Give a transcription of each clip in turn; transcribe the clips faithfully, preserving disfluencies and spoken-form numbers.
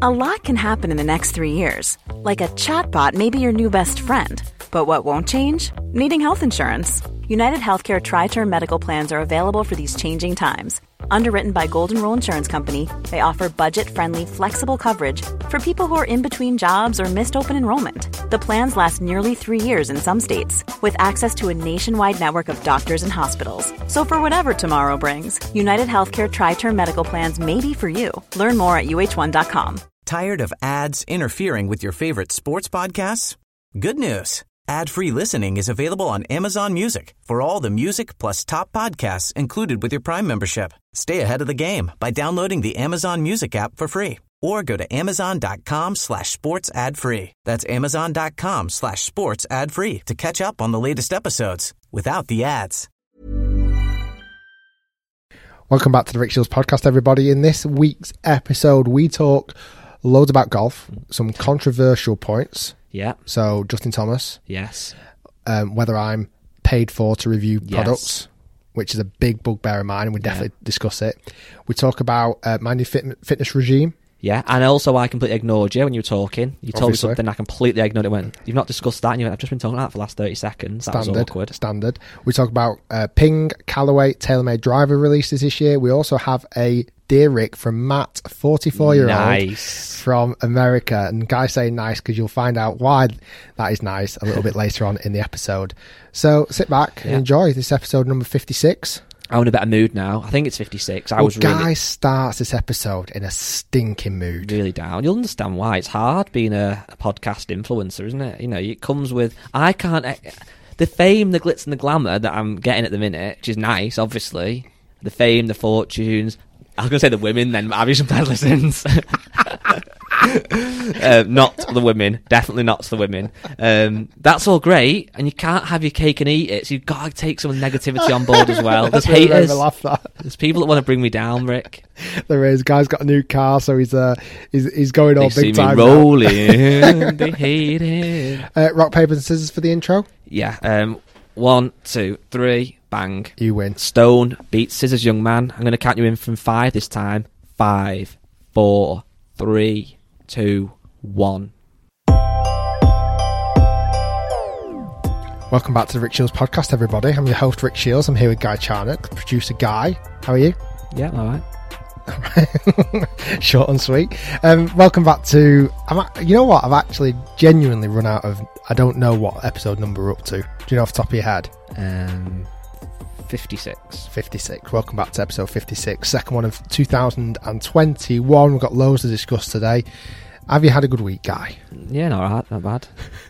A lot can happen in the next three years. Like a chatbot may be your new best friend. But what won't change? Needing health insurance. United Healthcare Tri-Term Medical Plans are available for these changing times. Underwritten by Golden Rule Insurance Company, they offer budget-friendly, flexible coverage for people who are in between jobs or missed open enrollment. The plans last nearly three years in some states, with access to a nationwide network of doctors and hospitals. So for whatever tomorrow brings, United Healthcare Tri-Term Medical Plans may be for you. Learn more at U H one dot com. Tired of ads interfering with your favorite sports podcasts? Good news. Ad-free listening is available on Amazon Music for all the music plus top podcasts included with your Prime membership. Stay ahead of the game by downloading the Amazon Music app for free or go to amazon.com slash sports ad free. That's amazon.com slash sports ad free to catch up on the latest episodes without the ads. Welcome back to the Rick Shields podcast, everybody. In this week's episode, we talk loads about golf, some controversial points. Yeah. So, Justin Thomas. Yes. Um, whether I'm paid for to review Yes. products, which is a big bugbear of mine, and we Yeah. definitely discuss it. We talk about uh, my new fit- fitness regime. Yeah, and also I completely ignored you when you were talking. You told Obviously. me something, I completely ignored it. Went, you've not discussed that, and you went, I've just been talking about that for the last thirty seconds. That Standard. was awkward. Standard. We talk about uh, Ping, Callaway, TaylorMade driver releases this year. We also have a Dear Rick from Matt, forty-four-year-old Nice. from America. And guys say nice because you'll find out why that is nice a little bit later on in the episode. So sit back Yeah. and enjoy this episode number fifty-six. I'm in a better mood now. I think it's fifty-six. I Well, was Guy really, starts this episode in a stinking mood. really down. You'll understand why. It's hard being a, a podcast influencer, isn't it? You know, it comes with... I can't... The fame, the glitz and the glamour that I'm getting at the minute, which is nice, obviously. The fame, the fortunes... I was going to say the women, then Abby sometimes listens. uh, not the women. Definitely not the women. Um, that's all great, and you can't have your cake and eat it, so you've got to take some negativity on board as well. There's That's really made haters. me laugh, that. There's people that want to bring me down, Rick. There is. Guy's got a new car, so he's uh, he's, he's going all They see big me time now. rolling. They hate it. Uh, rock, paper and scissors for the intro. Yeah. Um, one, two, three, bang. You win. Stone beats scissors, young man. I'm going to count you in from five this time. Five, four, three, two, one. Welcome back to the Rick Shields podcast, everybody. I'm your host, Rick Shields. I'm here with Guy Charnock, producer Guy. How are you? Yeah, all right. Short and sweet. Um, welcome back to... I'm, a- you know what? I've actually genuinely run out of... I don't know what episode number we're up to. Do you know off the top of your head? Um, fifty-six. fifty-six. Welcome back to episode fifty-six. Second one of two thousand twenty-one. We've got loads to discuss today. Have you had a good week, Guy? Yeah, not right, not bad.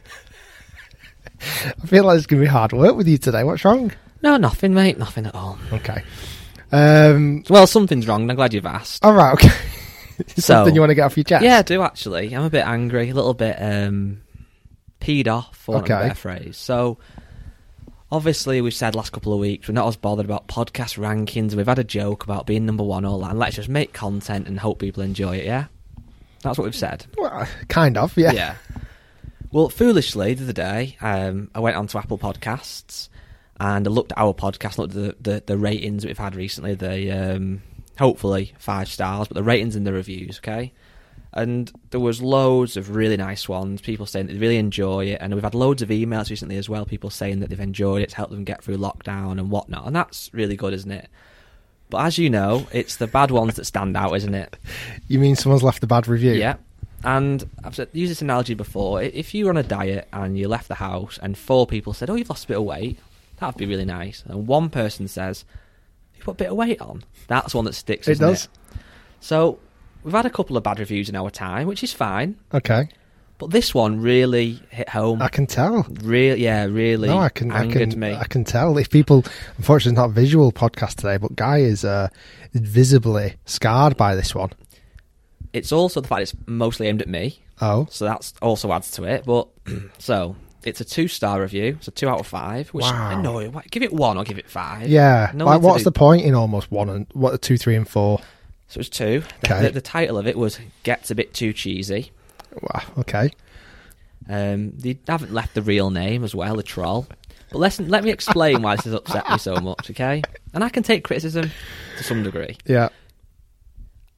I feel like it's going to be hard work with you today. What's wrong? No, nothing, mate. Nothing at all. Okay. Um, Well, something's wrong. And I'm glad you've asked. all right, okay. So- Something you want to get off your chest? Yeah, I do actually. I'm a bit angry, a little bit um, peed off, for want of a Okay. better phrase. So, obviously, we've said last couple of weeks we're not as bothered about podcast rankings. We've had a joke about being number one, all that. And let's just make content and hope people enjoy it. Yeah, that's what we've said. Well, kind of, yeah. Yeah. Well, foolishly, the other day, um, I went onto Apple Podcasts and I looked at our podcast, looked at the, the, the ratings that we've had recently. The um, hopefully five stars, but the ratings and the reviews, okay? And there was loads of really nice ones, people saying that they really enjoy it, and we've had loads of emails recently as well, people saying that they've enjoyed it, to help them get through lockdown and whatnot, and that's really good, isn't it? But as you know, it's the bad ones that stand out, isn't it? You mean someone's left a bad review? Yeah. And I've said- used this analogy before. I- If you were on a diet and you left the house and four people said, oh, you've lost a bit of weight, that would be really nice. And one person says, you put a bit of weight on. That's one that sticks, It isn't does. it? So we've had a couple of bad reviews in our time, which is fine. Okay. But this one really hit home. I can tell. Really, yeah, really No, I can, I angered can, me. I can tell. If people, unfortunately, it's not a visual podcast today, but Guy is uh, visibly scarred by this one. It's also the fact it's mostly aimed at me. Oh, So that's also adds to it. But so it's a two-star review. It's a two out of five. Which Wow. I know. why- Give it one or give it five. yeah. No like, need to what's do- the point in almost one and what two, three, and four? So it was two. The, Okay. the, the title of it was Gets a Bit Too Cheesy. Wow. Okay. Um, they haven't left the real name as well, the troll. But listen, let me explain why this has upset me so much, okay? And I can take criticism to some degree. Yeah.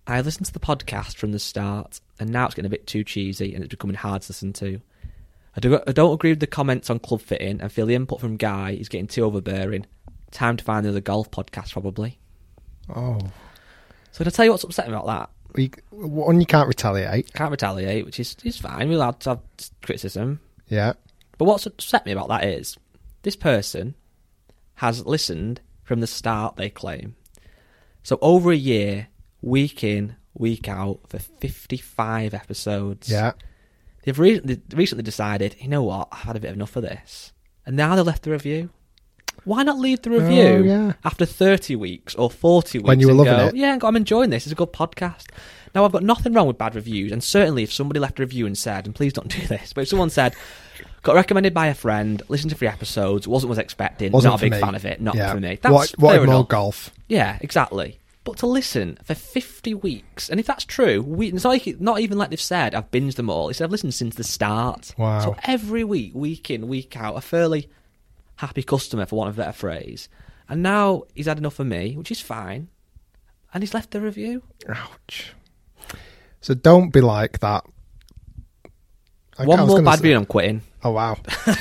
I listened to the podcast from the start, and now it's getting a bit too cheesy, and it's becoming hard to listen to. I don't, I don't agree with the comments on club fitting, and feel the input from Guy is getting too overbearing. Time to find another golf podcast, probably. Oh. So can I tell you what's upsetting about that? We, one, you can't retaliate. Can't retaliate, which is, is fine. We're allowed to have criticism. Yeah. But what's upset me about that is, this person has listened from the start, they claim. So over a year, week in, week out, for fifty-five episodes. Yeah. They've re- they recently decided, you know what, I've had a bit enough of this. And now they left the review. Why not leave the review oh, yeah. after thirty weeks or forty weeks? When you were loving go, it. Yeah, I'm enjoying this. It's a good podcast. Now, I've got nothing wrong with bad reviews. And certainly if somebody left a review and said, and please don't do this, but if someone said, got recommended by a friend, listened to three episodes, wasn't what I was expecting, Wasn't not a big me. fan of it, not yeah. for me. That's what what fair more enough. golf? Yeah, exactly. But to listen for fifty weeks, and if that's true, we, it's like, not even like they've said, I've binged them all. It's I've listened since the start. Wow. So every week, week in, week out, a fairly happy customer, for want of a better phrase. And now he's had enough of me, which is fine, and he's left the review. Ouch. So don't be like that. I, One I was more gonna bad say- review and I'm quitting. Oh, wow.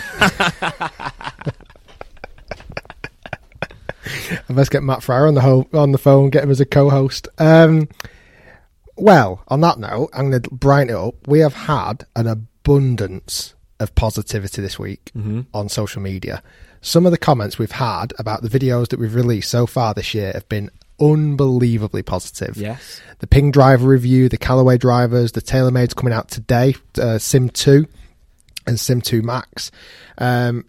I best get Matt Fryer on the ho- on the phone, get him as a co-host. Um, well, on that note, I'm going to brighten it up. We have had an abundance of positivity this week Mm-hmm. on social media. Some of the comments we've had about the videos that we've released so far this year have been unbelievably positive. Yes. The Ping driver review, the Callaway drivers, the TaylorMade's coming out today, uh, Sim two and Sim two Max. Um,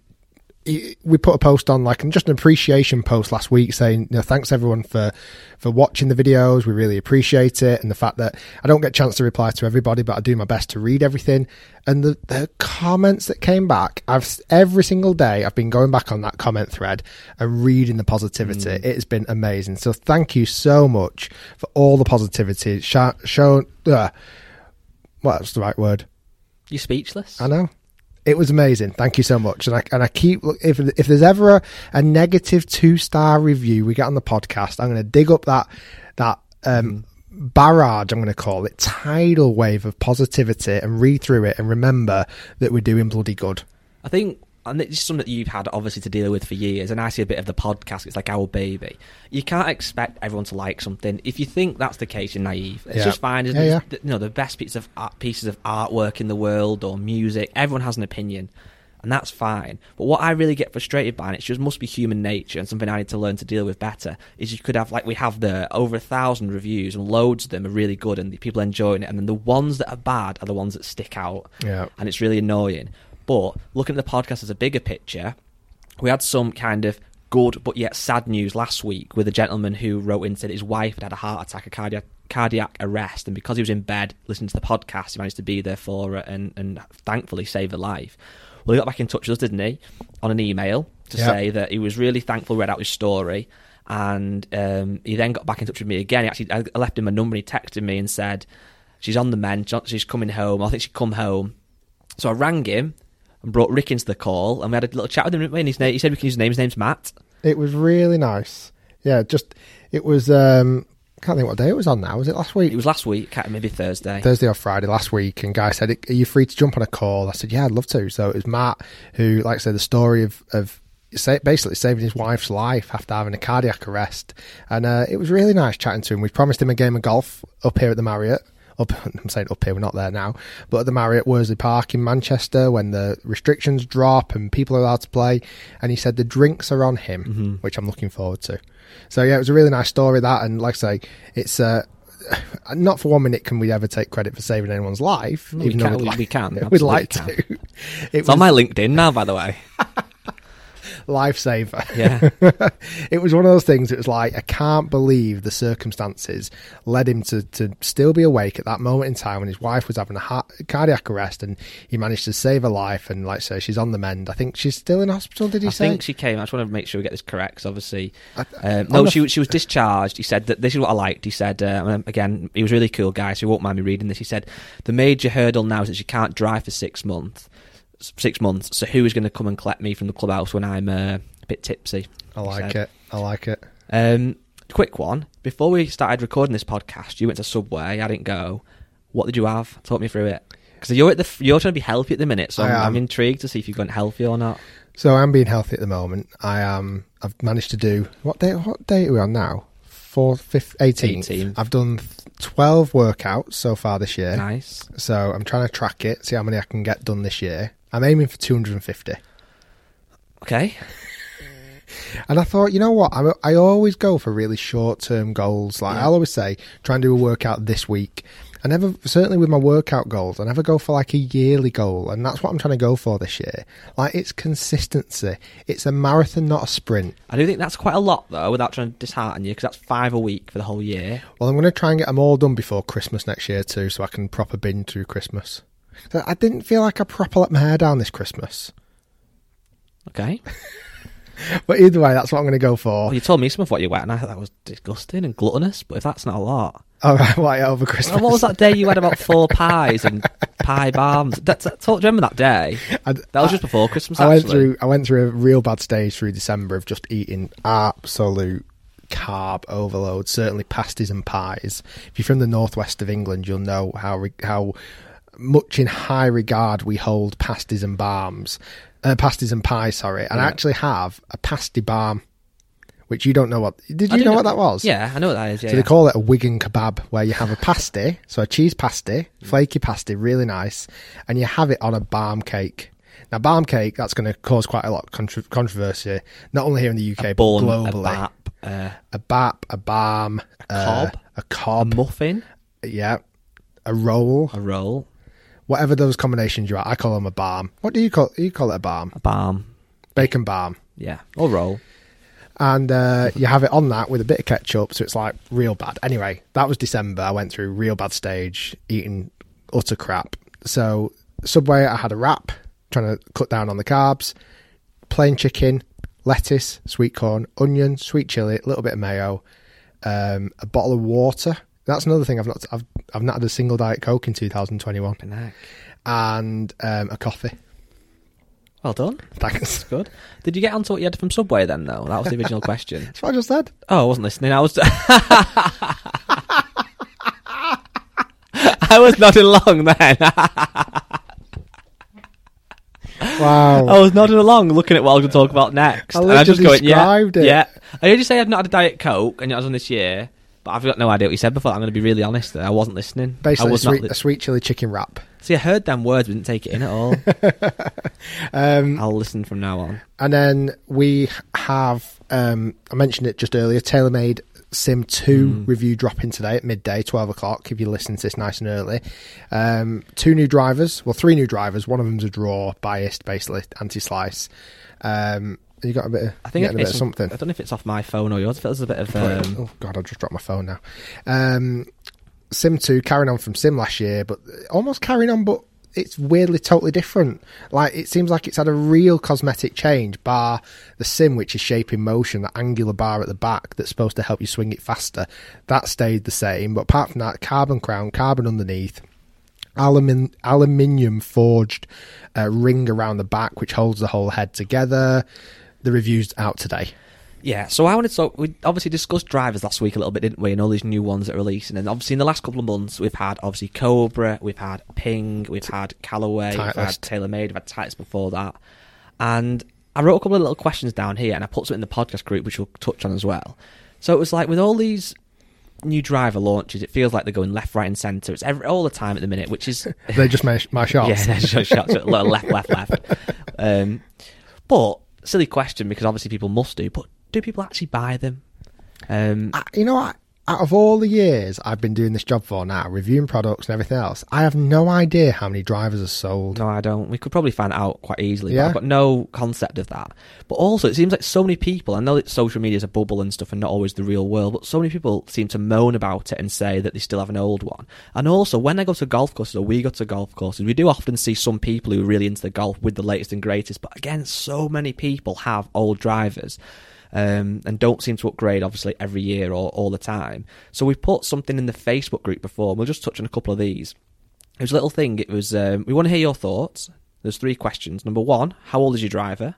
we put a post on, like, just an appreciation post last week saying, you know, thanks everyone for for watching the videos. We really appreciate it, and the fact that I don't get a chance to reply to everybody, but I do my best to read everything. And the, the comments that came back, I've every single day I've been going back on that comment thread and reading the positivity. Mm. It has been amazing. So thank you so much for all the positivity. Show, show uh, what's the right word? You're speechless. I know. It was amazing. Thank you so much. And I and I keep, if if there's ever a, a negative two star review we get on the podcast, I'm going to dig up that that um, mm. barrage, I'm going to call it, tidal wave of positivity, and read through it and remember that we're doing bloody good. I think, and it's something that you've had obviously to deal with for years, and I see a bit of the podcast, it's like our baby. You can't expect everyone to like something. If you think that's the case, you're naive. It's yeah. just fine. Isn't yeah, it? Yeah. You know, the best pieces of art, pieces of artwork in the world or music, everyone has an opinion, and that's fine. But what I really get frustrated by, and it just must be human nature and something I need to learn to deal with better, is you could have, like we have there, over a thousand reviews, and loads of them are really good and the people enjoying it, and then the ones that are bad are the ones that stick out. Yeah. And it's really annoying. But looking at the podcast as a bigger picture, we had some kind of good but yet sad news last week with a gentleman who wrote in and said his wife had had a heart attack, a cardiac cardiac arrest, and because he was in bed listening to the podcast, he managed to be there for her and, and thankfully save her life. Well, he got back in touch with us, didn't he, on an email to yep. say that he was really thankful we read out his story, and um, he then got back in touch with me again. He actually, I left him a number, and he texted me and said, she's on the mend, she's coming home, I think she'd come home. So I rang him and brought Rick into the call, and we had a little chat with him, didn't we? And his name, he said we can use his name. His name's Matt. It was really nice. Yeah, just, it was, um, I can't think what day it was on now. Was it last week? It was last week, maybe Thursday. Thursday or Friday last week, and Guy said, are you free to jump on a call? I said, yeah, I'd love to. So it was Matt who, like I said, the story of, of basically saving his wife's life after having a cardiac arrest. And uh, it was really nice chatting to him. We promised him a game of golf up here at the Marriott. Up, I'm saying up here, we're not there now, but at the Marriott Worsley Park in Manchester when the restrictions drop and people are allowed to play. And he said the drinks are on him, mm-hmm. which I'm looking forward to. So yeah, it was a really nice story, that. And like I say, it's uh, not for one minute can we ever take credit for saving anyone's life. No, even we, though can, we'd we, like, we can. We'd like can. to. It it's was, on my LinkedIn now, by the way. Lifesaver. Yeah. It was one of those things. It was like, I can't believe the circumstances led him to, to still be awake at that moment in time when his wife was having a heart, cardiac arrest, and he managed to save her life. And like I say, she's on the mend. I think she's still in hospital, did he I say? I think she came. I just want to make sure we get this correct, because obviously... I, um, no, she, she was discharged. He said that this is what I liked. He said, uh, again, he was a really cool guy, so he won't mind me reading this. He said, the major hurdle now is that she can't drive for six months. Six months. So who is going to come and collect me from the clubhouse when I'm uh, a bit tipsy? I like it. I like it. Um, quick one. Before we started recording this podcast, you went to Subway. I didn't go. What did you have? Talk me through it. Because you're at the you're trying to be healthy at the minute, so I'm, I'm intrigued to see if you've gone healthy or not. So I'm being healthy at the moment. I am. I've managed to do what day? What day are we on now? Fourth, fifth, eighteenth. eighteenth. I've done twelve workouts so far this year. Nice. So I'm trying to track it, see how many I can get done this year. I'm aiming for two hundred fifty. Okay. And I thought, you know what? I, I always go for really short-term goals. Like yeah. I'll always say, try and do a workout this week. I never, certainly with my workout goals, I never go for like a yearly goal. And that's what I'm trying to go for this year. Like, it's consistency. It's a marathon, not a sprint. I do think that's quite a lot, though, without trying to dishearten you, because that's five a week for the whole year. Well, I'm going to try and get them all done before Christmas next year, too, so I can proper binge through Christmas. So I didn't feel like I proper let my hair down this Christmas. Okay. But either way, that's what I'm going to go for. Well, you told me some of what you went, and I thought that was disgusting and gluttonous, but if that's not a lot... Oh, right, why, over Christmas? What was that day you had about four pies and pie bombs? That's, that's, do you remember that day? I, that was I, just before Christmas, I actually. Went through, I went through a real bad stage through December of just eating absolute carb overload, certainly pasties and pies. If you're from the northwest of England, you'll know how how much in high regard we hold pasties and balms. Uh, pasties and pies, sorry. And yeah. I actually have a pasty balm, which you don't know what... Did you know, know what that was? Yeah, I know what that is, yeah. So yeah. they call it a Wigan kebab, where you have a pasty, so a cheese pasty, flaky pasty, really nice, and you have it on a balm cake. Now, balm cake, that's going to cause quite a lot of contra- controversy, not only here in the U K, a but bun, globally. A bap. Uh, a bap, a balm. A cob. Uh, a cob. A muffin. Yeah. A roll. A roll. Whatever those combinations you are, I call them a balm. What do you call you call it? A balm? A balm. Bacon balm. Yeah, or roll. And uh, you have it on that with a bit of ketchup, so it's like real bad. Anyway, that was December. I went through real bad stage, eating utter crap. So Subway, I had a wrap, trying to cut down on the carbs, plain chicken, lettuce, sweet corn, onion, sweet chilli, a little bit of mayo, um, a bottle of water. That's another thing. I've not I've I've not had a single Diet Coke in two thousand twenty-one. And um, a coffee. Well done. Thanks. That's good. Did you get onto what you had from Subway then, though? That was the original question. That's what I just said. Oh, I wasn't listening. I was... I was nodding along then. Wow. I was nodding along looking at what I was going to talk about next. I and I just going, yeah, it. yeah. I heard you say I've not had a Diet Coke, and it was on this year, but I've got no idea what you said before. I'm going to be really honest. I wasn't listening. Basically, I was a, sweet, li- a sweet chili chicken wrap. See, I heard them words, but didn't take it in at all. um, I'll listen from now on. And then we have, um, I mentioned it just earlier, TaylorMade Sim two mm. review dropping today at midday, twelve o'clock, if you listen to this nice and early. Um, two new drivers, well, three new drivers. One of them's a draw, biased, basically, anti-slice. Um, you got a bit of, I think a bit of something. I don't know if it's off my phone or yours. If there's a bit of... Um... Oh, God, I just dropped my phone now. Um, Sim two, carrying on from Sim last year, but almost carrying on, but it's weirdly totally different. Like, it seems like it's had a real cosmetic change, bar the Sim, which is shape in motion, that angular bar at the back that's supposed to help you swing it faster. That stayed the same, but apart from that, carbon crown, carbon underneath, Alum- aluminium forged uh, ring around the back, which holds the whole head together. The review's out today. Yeah, so I wanted to talk, we obviously discussed drivers last week a little bit, didn't we, and all these new ones that are releasing, and obviously in the last couple of months we've had obviously Cobra, we've had Ping, we've had Callaway, Titleist. We've had TaylorMade, we've had Titleist before that, and I wrote a couple of little questions down here, and I put some in the podcast group, which we'll touch on as well. So it was like, with all these new driver launches, it feels like they're going left, right and centre. It's every, all the time at the minute, which is... They're just my, my shots. Yeah, they're just shots. left, left, left. Um, but, silly question, because obviously people must do, but do people actually buy them? Um, I, you know what? Out of all the years I've been doing this job for now, reviewing products and everything else, I have no idea how many drivers are sold. No, I don't. We could probably find out quite easily, yeah. but I've got no concept of that. But also, it seems like so many people, I know that social media is a bubble and stuff and not always the real world, but so many people seem to moan about it and say that they still have an old one. And also, when I go to golf courses, or we go to golf courses, we do often see some people who are really into the golf with the latest and greatest, but again, so many people have old drivers. Um, and don't seem to upgrade, obviously, every year or all the time. So we put something in the Facebook group before, and we'll just touch on a couple of these. It was a little thing. It was, um, we want to hear your thoughts. There's three questions. Number one, how old is your driver?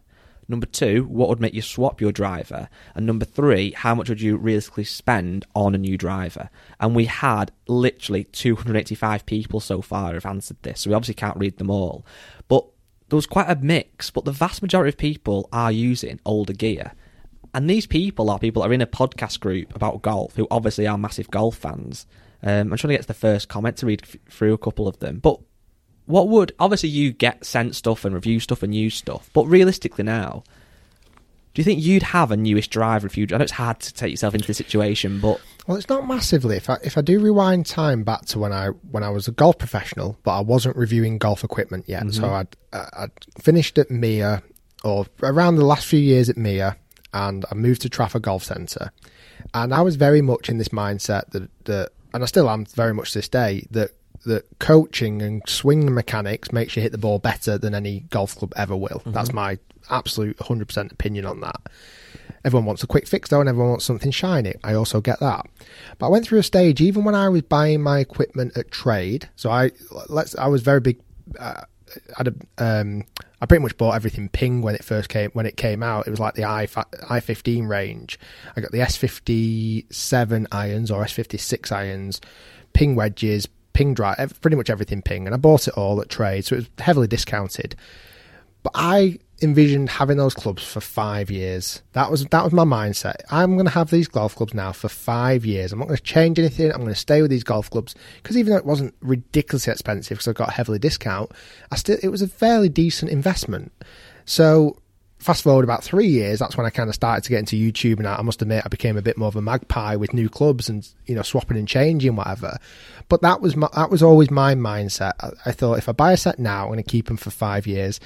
Number two, what would make you swap your driver? And number three, how much would you realistically spend on a new driver? And we had literally two hundred eighty-five people so far who've answered this, so we obviously can't read them all. But there was quite a mix, but the vast majority of people are using older gear. And these people are people that are in a podcast group about golf, who obviously are massive golf fans. Um, I'm trying to get to the first comment to read f- through a couple of them. But what would... Obviously, you get sent stuff and review stuff and use stuff. But realistically now, do you think you'd have a newish driver if you... I know it's hard to take yourself into the situation, but... Well, it's not massively. If I, if I do rewind time back to when I when I was a golf professional, but I wasn't reviewing golf equipment yet. Mm-hmm. So I'd, I'd finished at M I A, or around the last few years at M I A, and I moved to Trafford Golf Centre. And I was very much in this mindset that, that and I still am very much to this day, that, that coaching and swing mechanics makes you hit the ball better than any golf club ever will. Mm-hmm. That's my absolute one hundred percent opinion on that. Everyone wants a quick fix though, and everyone wants something shiny. I also get that. But I went through a stage, even when I was buying my equipment at trade, so I let's I was very big... Uh, I, had a, um, I pretty much bought everything Ping when it first came when it came out. It was like the i fifteen range. I got the S fifty-seven irons or S fifty-six irons, Ping wedges, Ping drive, pretty much everything Ping, and I bought it all at trade, so it was heavily discounted. But I envisioned having those clubs for five years. That was that was my mindset. I'm going to have these golf clubs now for five years. I'm not going to change anything. I'm going to stay with these golf clubs, because even though it wasn't ridiculously expensive because I got a heavily discount, I still it was a fairly decent investment. So fast forward about three years, that's when I kind of started to get into YouTube, and I, I must admit I became a bit more of a magpie with new clubs and, you know, swapping and changing whatever. But that was my, that was always my mindset. I, I thought, if I buy a set now, I'm going to keep them for five years.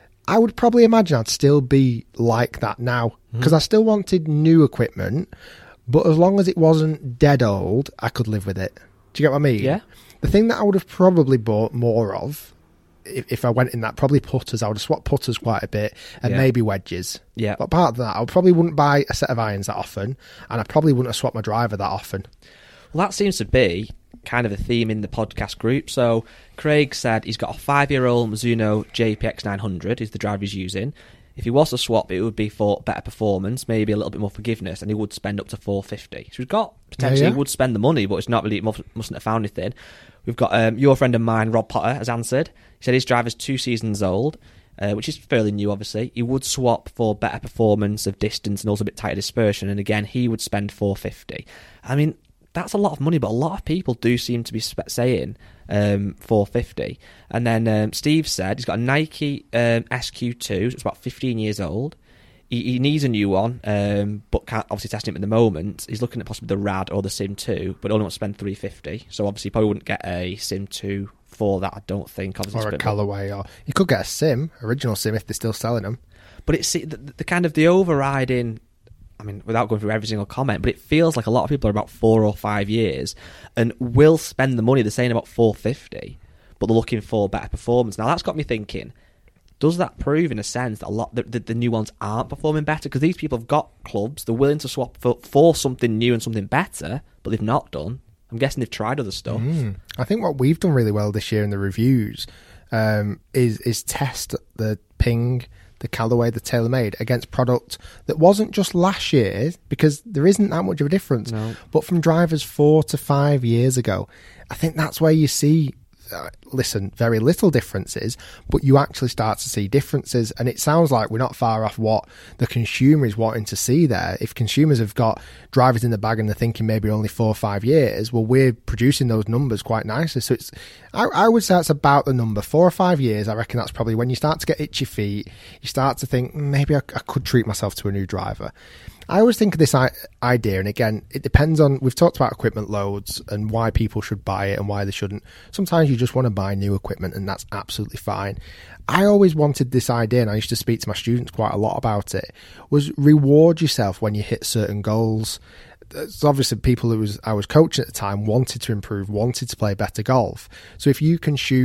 I would probably imagine I'd still be like that now, because mm. I still wanted new equipment, but as long as it wasn't dead old, I could live with it. Do you get what I mean? Yeah. The thing that I would have probably bought more of, if, if I went in that, probably putters. I would have swapped putters quite a bit, and yeah. maybe wedges. Yeah. But apart from that, I probably wouldn't buy a set of irons that often, and I probably wouldn't have swapped my driver that often. Well, that seems to be kind of a theme in the podcast group. So Craig said he's got a five-year-old Mizuno J P X nine hundred is the driver he's using. If he was to swap, it would be for better performance, maybe a little bit more forgiveness, and he would spend up to four hundred fifty dollars. So we've got, potentially, yeah, yeah. he would spend the money, but it's not really, mustn't have found anything. We've got um, your friend of mine, Rob Potter, has answered. He said his driver's two seasons old, uh, which is fairly new, obviously. He would swap for better performance of distance and also a bit tighter dispersion, and again, he would spend four hundred fifty dollars. I mean, that's a lot of money, but a lot of people do seem to be saying um, four hundred fifty dollars. And then um, Steve said he's got a Nike um, S Q two, so it's about fifteen years old. He, he needs a new one, um, but can't obviously test it at the moment. He's looking at possibly the Rad or the Sim two, but only wants to spend three hundred fifty dollars. So obviously, he probably wouldn't get a Sim two for that, I don't think. Obviously, or a Callaway, or you could get a Sim, original Sim, if they're still selling them. But it's the, the kind of the overriding, I mean, without going through every single comment, but it feels like a lot of people are about four or five years and will spend the money. They're saying about four hundred fifty dollars, but they're looking for better performance. Now, that's got me thinking, does that prove, in a sense, that a lot the, the, the new ones aren't performing better? Because these people have got clubs, they're willing to swap for, for something new and something better, but they've not done. I'm guessing they've tried other stuff. Mm. I think what we've done really well this year in the reviews um, is is test the Ping, the Callaway, the TaylorMade against product that wasn't just last year, because there isn't that much of a difference, no. but from drivers four to five years ago. I think that's where you see, uh, listen, very little differences, but you actually start to see differences, and it sounds like we're not far off what the consumer is wanting to see there. If consumers have got drivers in the bag and they're thinking maybe only four or five years, well, we're producing those numbers quite nicely. So it's, I, I would say that's about the number. Four or five years, I reckon that's probably when you start to get itchy feet, you start to think, maybe I, I could treat myself to a new driver. I always think of this idea, and again, it depends on, we've talked about equipment loads and why people should buy it and why they shouldn't. Sometimes you just want to buy new equipment, and that's absolutely fine. I always wanted this idea, and I used to speak to my students quite a lot about it, was reward yourself when you hit certain goals. So obviously people who was I was coaching at the time wanted to improve, wanted to play better golf. So if you can shoot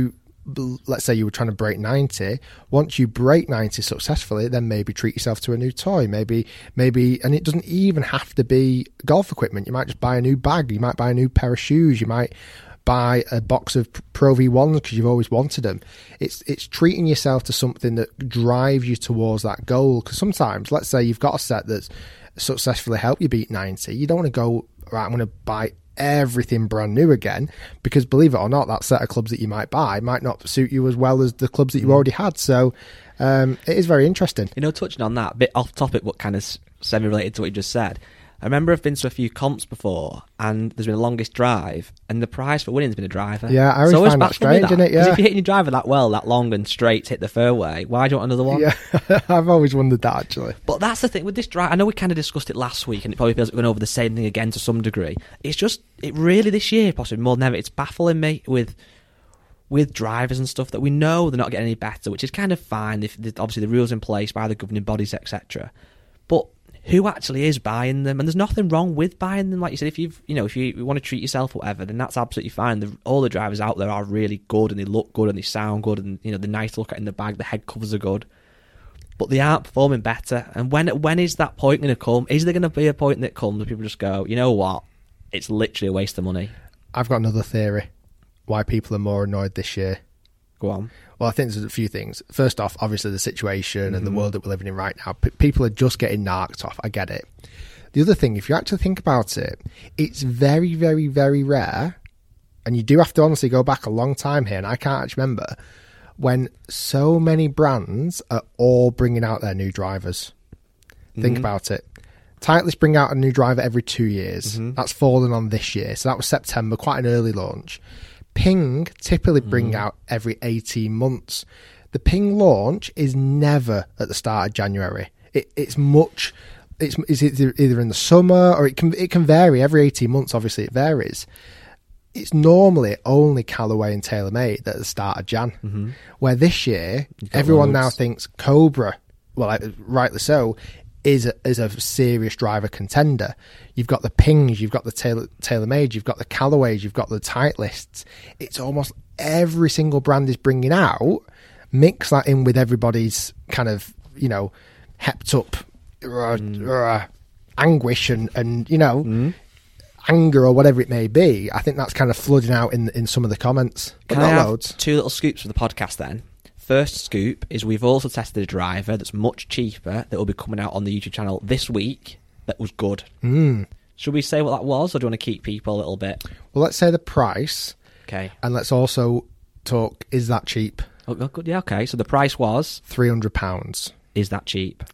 let's say you were trying to break ninety. Once you break ninety successfully, then maybe treat yourself to a new toy. Maybe, maybe, and it doesn't even have to be golf equipment. You might just buy a new bag. You might buy a new pair of shoes. You might buy a box of Pro V ones because you've always wanted them. It's it's treating yourself to something that drives you towards that goal. Because sometimes, let's say you've got a set that's successfully helped you beat ninety. You don't want to go, right, I'm going to buy everything brand new again, because believe it or not, that set of clubs that you might buy might not suit you as well as the clubs that you already had. So um, it is very interesting. You know, touching on that, a bit off topic but kind of semi-related to what you just said, I remember I've been to a few comps before, and there's been a longest drive, and the prize for winning has been a driver. Yeah, I always so find that strange, isn't it? Yeah. Because if you're hitting your driver that well, that long and straight to hit the fairway, why do you want another one? Yeah, I've always wondered that, actually. But that's the thing with this drive. I know we kind of discussed it last week, and it probably feels like we're going over the same thing again to some degree. It's just, it really this year, possibly more than ever, it's baffling me with with drivers and stuff that we know they're not getting any better, which is kind of fine. If obviously the rules in place by the governing bodies, et cetera. But who actually is buying them? And there's nothing wrong with buying them. Like you said, if you've, you know, if you want to treat yourself or whatever, then that's absolutely fine. The, all the drivers out there are really good, and they look good, and they sound good, and, you know, they're nice to look at in the bag. The head covers are good, but they aren't performing better. And when when is that point going to come? Is there going to be a point that comes where people just go, you know what, it's literally a waste of money? I've got another theory why people are more annoyed this year. Go on. Well, I think there's a few things. First off, obviously the situation mm-hmm. and the world that we're living in right now. P- people are just getting narked off. I get it. The other thing, if you actually think about it, it's very, very, very rare, and you do have to honestly go back a long time here, and I can't actually remember, when so many brands are all bringing out their new drivers. Mm-hmm. Think about it. Titleist bring out a new driver every two years. Mm-hmm. That's fallen on this year. So that was September, quite an early launch. Ping typically bring mm. out every eighteen months. The Ping launch is never at the start of January. It, it's much. It's, it's either, either in the summer, or it can it can vary every eighteen months. Obviously, it varies. It's normally only Callaway and TaylorMade at the start of Jan. Mm-hmm. Where this year, everyone loads. now thinks Cobra, well, rightly so, is a, is a serious driver contender. You've got the Pings, you've got the Taylor, TaylorMade, you've got the Callaways, you've got the Titleists. It's almost every single brand is bringing out. Mix that in with everybody's kind of, you know, hepped up uh, mm. uh, anguish and, and you know, mm. anger or whatever it may be. I think that's kind of flooding out in in some of the comments. But Can not I have loads. Two little scoops for the podcast then? First scoop is we've also tested a driver that's much cheaper that will be coming out on the YouTube channel this week that was good. Mm. Should we say what that was, or do you want to keep people a little bit? Well, let's say the price. Okay. And let's also talk, is that cheap? Oh, good. Yeah, okay. So the price was? three hundred pounds. Is that cheap?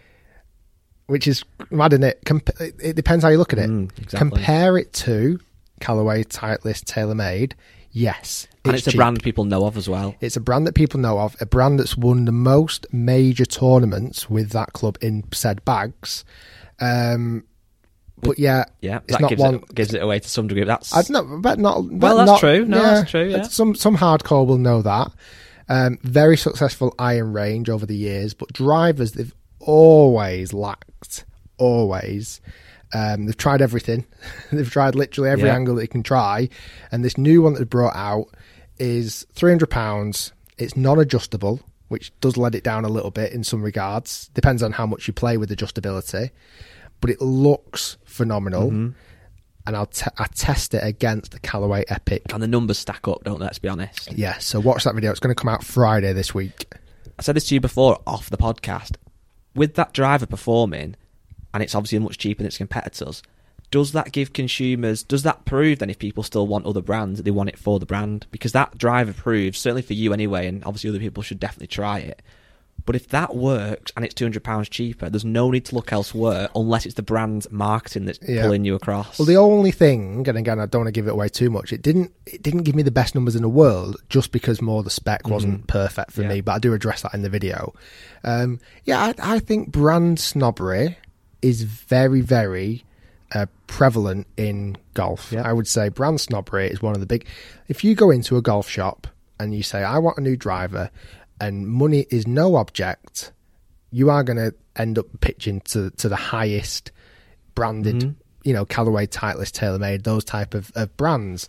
Which is mad, isn't it? Com- it depends how you look at it. Mm, exactly. Compare it to Callaway, Titleist, TaylorMade. Yes. And it's, it's a brand people know of as well. It's a brand that people know of, a brand that's won the most major tournaments with that club in said bags. Um, but yeah, yeah, it's that not gives, one, it, gives it away to some degree. That's I'd not, but not. Well, but that's not, true. No, yeah, that's true. Yeah, some some hardcore will know that. Um, very successful iron range over the years, but drivers they've always lacked. Always. Um, they've tried everything. They've tried literally every yeah. angle that they can try. And this new one that they brought out is three hundred pounds. It's non-adjustable, which does let it down a little bit in some regards. Depends on how much you play with adjustability. But it looks phenomenal. Mm-hmm. And I'll te- I test it against the Callaway Epic. And the numbers stack up, don't they? Let's be honest. Yeah, so watch that video. It's going to come out Friday this week. I said this to you before off the podcast. With that driver performing, and it's obviously much cheaper than its competitors, does that give consumers, does that prove then if people still want other brands, that they want it for the brand? Because that driver proves, certainly for you anyway, and obviously other people should definitely try it. But if that works and it's two hundred pounds cheaper, there's no need to look elsewhere unless it's the brand's marketing that's yeah. pulling you across. Well, the only thing, and again, I don't want to give it away too much, it didn't it didn't give me the best numbers in the world just because more the spec wasn't mm-hmm. perfect for yeah. me, but I do address that in the video. Um, yeah, I, I think brand snobbery is very, very uh, prevalent in golf. Yeah. I would say brand snobbery is one of the big... If you go into a golf shop and you say, I want a new driver, and money is no object, you are going to end up pitching to to the highest branded, mm-hmm. you know, Callaway, Titleist, TaylorMade, those type of, of brands.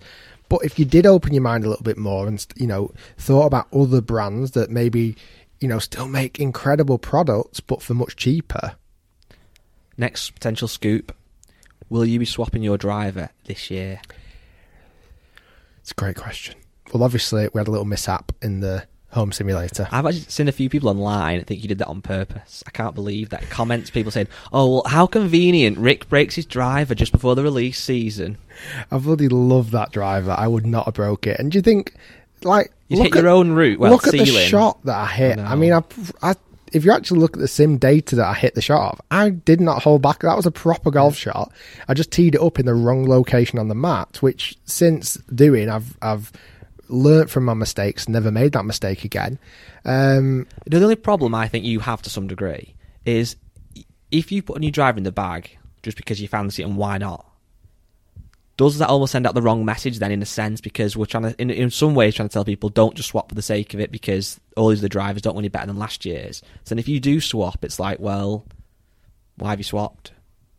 But if you did open your mind a little bit more and, you know, thought about other brands that maybe, you know, still make incredible products but for much cheaper. Next potential scoop, will you be swapping your driver this year? It's a great question. Well, obviously, we had a little mishap in the home simulator. I've actually seen a few people online think you did that on purpose. I can't believe that. Comments, people saying, oh, well, how convenient. Rick breaks his driver just before the release season. I bloody love that driver. I would not have broke it. And do you think, like... You hit your own route. Well, look at ceiling. the shot that I hit. I I mean, I, I, if you actually look at the sim data that I hit the shot of, I did not hold back. That was a proper golf shot. I just teed it up in the wrong location on the mat, which since doing, I've... I've learnt from my mistakes, never made that mistake again. Um, the only problem I think you have to some degree is if you put a new driver in the bag just because you fancy it and why not, does that almost send out the wrong message then in a sense, because we're trying to, in, in some ways, trying to tell people don't just swap for the sake of it because all these other drivers don't want any better than last year's. So then if you do swap, it's like, well, why have you swapped?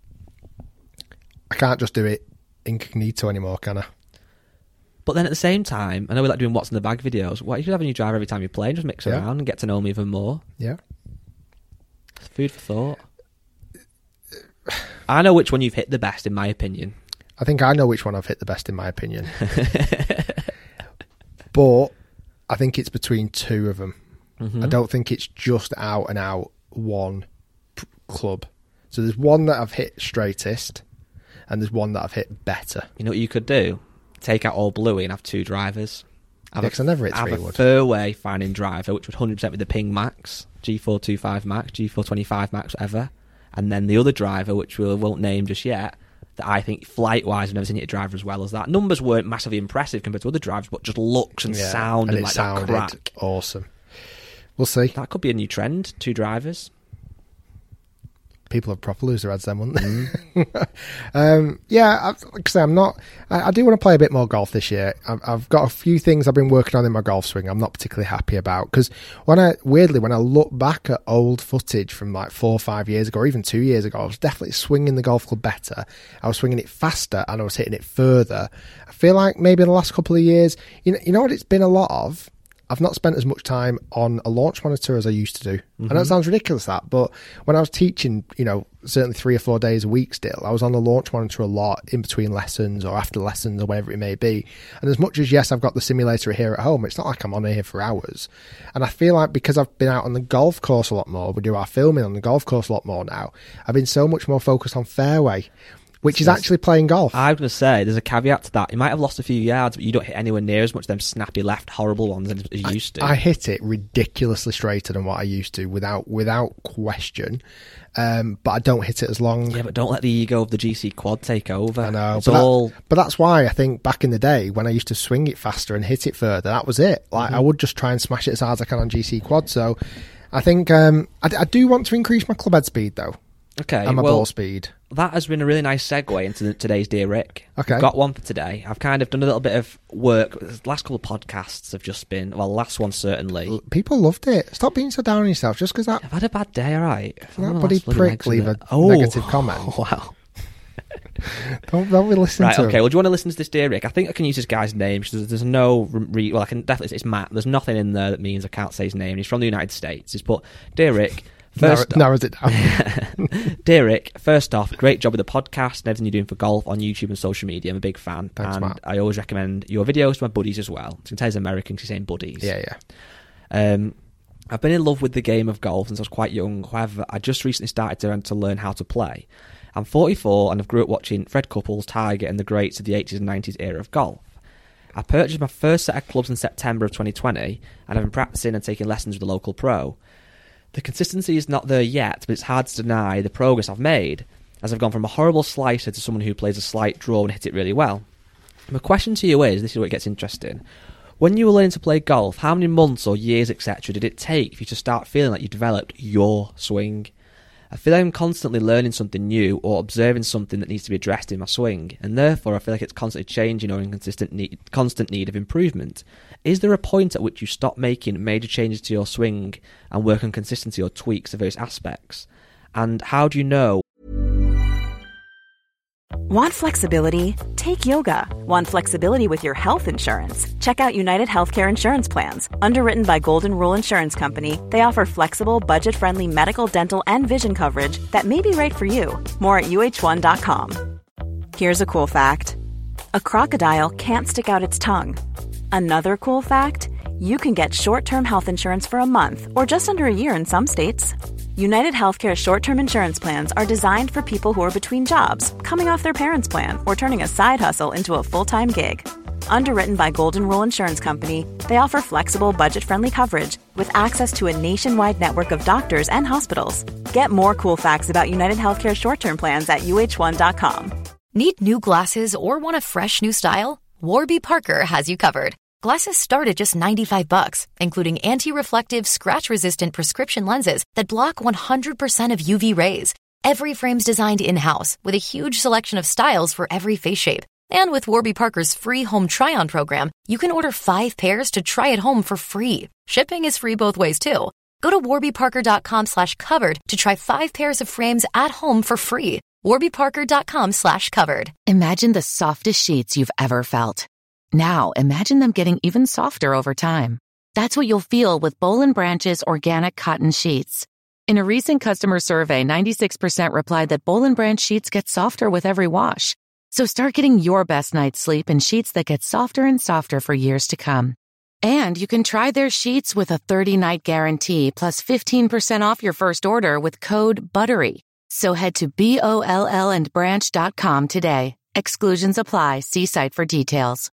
I can't just do it incognito anymore, can I? But then at the same time, I know we like doing what's in the bag videos. What if you have a new driver every time you play and just mix Yeah. around and get to know me even more? Yeah. It's food for thought. I know which one you've hit the best, in my opinion. I think I know which one I've hit the best, in my opinion. But I think it's between two of them. Mm-hmm. I don't think it's just out and out one p- club. So there's one that I've hit straightest, and there's one that I've hit better. You know what you could do? Take out all bluey and have two drivers. Have yeah, 'cause I never hit have three a wood. fairway finding driver, which would one hundred percent be the Ping Max, G four twenty-five Max, G four twenty-five Max, whatever. And then the other driver, which we won't name just yet, that I think flight-wise I've never seen it a driver as well as that. Numbers weren't massively impressive compared to other drivers, but just looks and Yeah, sound and and it like sounded that crack. awesome. We'll see. That could be a new trend, two drivers. People would proper lose their heads then, wouldn't they? Mm. um, yeah, I, like I say, I'm not... I, I do want to play a bit more golf this year. I've, I've got a few things I've been working on in my golf swing I'm not particularly happy about. Because when I... Weirdly, when I look back at old footage from like four or five years ago, or even two years ago, I was definitely swinging the golf club better. I was swinging it faster and I was hitting it further. I feel like maybe in the last couple of years... You know, you know what it's been a lot of? I've not spent as much time on a launch monitor as I used to do. Mm-hmm. I know it sounds ridiculous, that, but when I was teaching, you know, certainly three or four days a week still, I was on the launch monitor a lot in between lessons or after lessons or whatever it may be. And as much as, yes, I've got the simulator here at home, it's not like I'm on here for hours. And I feel like because I've been out on the golf course a lot more, we do our filming on the golf course a lot more now, I've been so much more focused on fairway, which is actually playing golf. I was going to say, there's a caveat to that. You might have lost a few yards, but you don't hit anywhere near as much of them snappy left horrible ones as you I, used to. I hit it ridiculously straighter than what I used to, without without question. Um, but I don't hit it as long. Yeah, but don't let the ego of the G C quad take over. I know. It's But, all... that, but that's why I think back in the day, when I used to swing it faster and hit it further, that was it. Like mm-hmm. I would just try and smash it as hard as I can on G C quad. So I think um, I, I do want to increase my club head speed, though. Okay, and my well, ball speed. That has been a really nice segue into the, today's Dear Rick. Okay. I've got one for today. I've kind of done a little bit of work. The last couple of podcasts have just been, well, the last one certainly. People loved it. Stop being so down on yourself just because that, I've had a bad day, all right. that bloody prick leave a oh, negative comment. Wow. don't, don't be listening right, to okay. him. Well, do you want to listen to this Dear Rick? I think I can use this guy's name. There's, there's no... Re- well, I can definitely... It's Matt. There's nothing in there that means I can't say his name. He's from the United States. He's put, Dear Rick... First Narrow, narrows it down. Dear Rick, first off, great job with the podcast and everything you're doing for golf on YouTube and social media. I'm a big fan. Thanks, and Matt. I always recommend your videos to my buddies as well. So he's American because he's saying buddies. Yeah, yeah. Um, I've been in love with the game of golf since I was quite young. However, I just recently started to, to learn how to play. I'm forty-four and I've grew up watching Fred Couples, Tiger and the greats of the eighties and nineties era of golf. I purchased my first set of clubs in September of twenty twenty and I've been practicing and taking lessons with a local pro. The consistency is not there yet, but it's hard to deny the progress I've made, as I've gone from a horrible slicer to someone who plays a slight draw and hit it really well. My question to you is, this is where it gets interesting, when you were learning to play golf, how many months or years, et cetera, did it take for you to start feeling like you developed your swing? I feel like I'm constantly learning something new or observing something that needs to be addressed in my swing, and therefore I feel like it's constantly changing or in consistent need, constant need of improvement. Is there a point at which you stop making major changes to your swing and work on consistency or tweaks of various aspects? And how do you know? Want flexibility? Take yoga. Want flexibility with your health insurance? Check out United Healthcare Insurance Plans. Underwritten by Golden Rule Insurance Company, they offer flexible, budget-friendly medical, dental, and vision coverage that may be right for you. More at U H one dot com. Here's a cool fact. A crocodile can't stick out its tongue. Another cool fact, you can get short-term health insurance for a month or just under a year in some states. United Healthcare short-term insurance plans are designed for people who are between jobs, coming off their parents' plan, or turning a side hustle into a full-time gig. Underwritten by Golden Rule Insurance Company, they offer flexible, budget-friendly coverage with access to a nationwide network of doctors and hospitals. Get more cool facts about United Healthcare short-term plans at U H one dot com. Need new glasses or want a fresh new style? Warby Parker has you covered. Glasses start at just ninety-five bucks, including anti-reflective, scratch-resistant prescription lenses that block one hundred percent of U V rays. Every frame's designed in-house with a huge selection of styles for every face shape. And with Warby Parker's free home try-on program, you can order five pairs to try at home for free. Shipping is free both ways, too. Go to warbyparker.com slash covered to try five pairs of frames at home for free. warbyparker.com slash covered. Imagine the softest sheets you've ever felt. Now, imagine them getting even softer over time. That's what you'll feel with Boll and Branch's organic cotton sheets. In a recent customer survey, ninety-six percent replied that Boll and Branch sheets get softer with every wash. So start getting your best night's sleep in sheets that get softer and softer for years to come. And you can try their sheets with a thirty-night guarantee plus fifteen percent off your first order with code BUTTERY. So head to B O L L and branch dot com today. Exclusions apply. See site for details.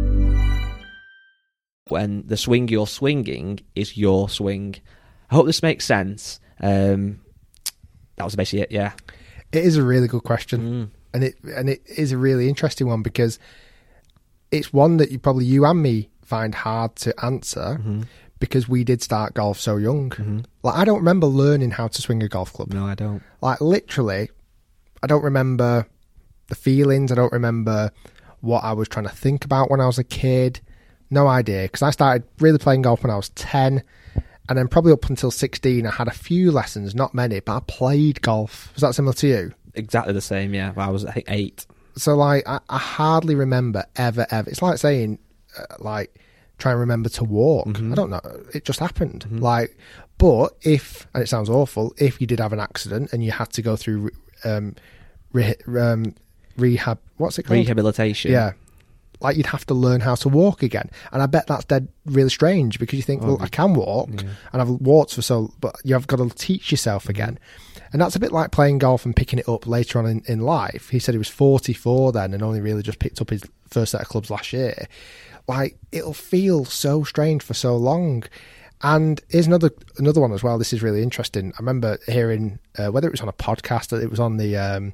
When the swing you're swinging is your swing. I hope this makes sense. Um, that was basically it, yeah. It is a really good question. Mm. And it and it is a really interesting one because it's one that you probably you and me find hard to answer mm-hmm. because we did start golf so young. Mm-hmm. Like I don't remember learning how to swing a golf club. No, I don't. Like literally, I don't remember the feelings. I don't remember what I was trying to think about when I was a kid. No idea, because I started really playing golf when I was ten, and then probably up until sixteen I had a few lessons, not many, but I played golf. Was that similar to you? Exactly the same, yeah. I was, I think, eight. So, like, I, I hardly remember ever, ever. It's like saying, uh, like, try and remember to walk. Mm-hmm. I don't know. It just happened. Mm-hmm. Like, but if, and it sounds awful, if you did have an accident and you had to go through um, re, um, rehab, what's it called? Rehabilitation. Yeah. Like, you'd have to learn how to walk again. And I bet that's dead really strange because you think, oh, well, I can walk yeah. and I've walked for so, but you've got to teach yourself again. And that's a bit like playing golf and picking it up later on in, in life. He said he was forty-four then and only really just picked up his first set of clubs last year. Like, it'll feel so strange for so long. And here's another another one as well. This is really interesting. I remember hearing, uh, whether it was on a podcast or it was on the, um,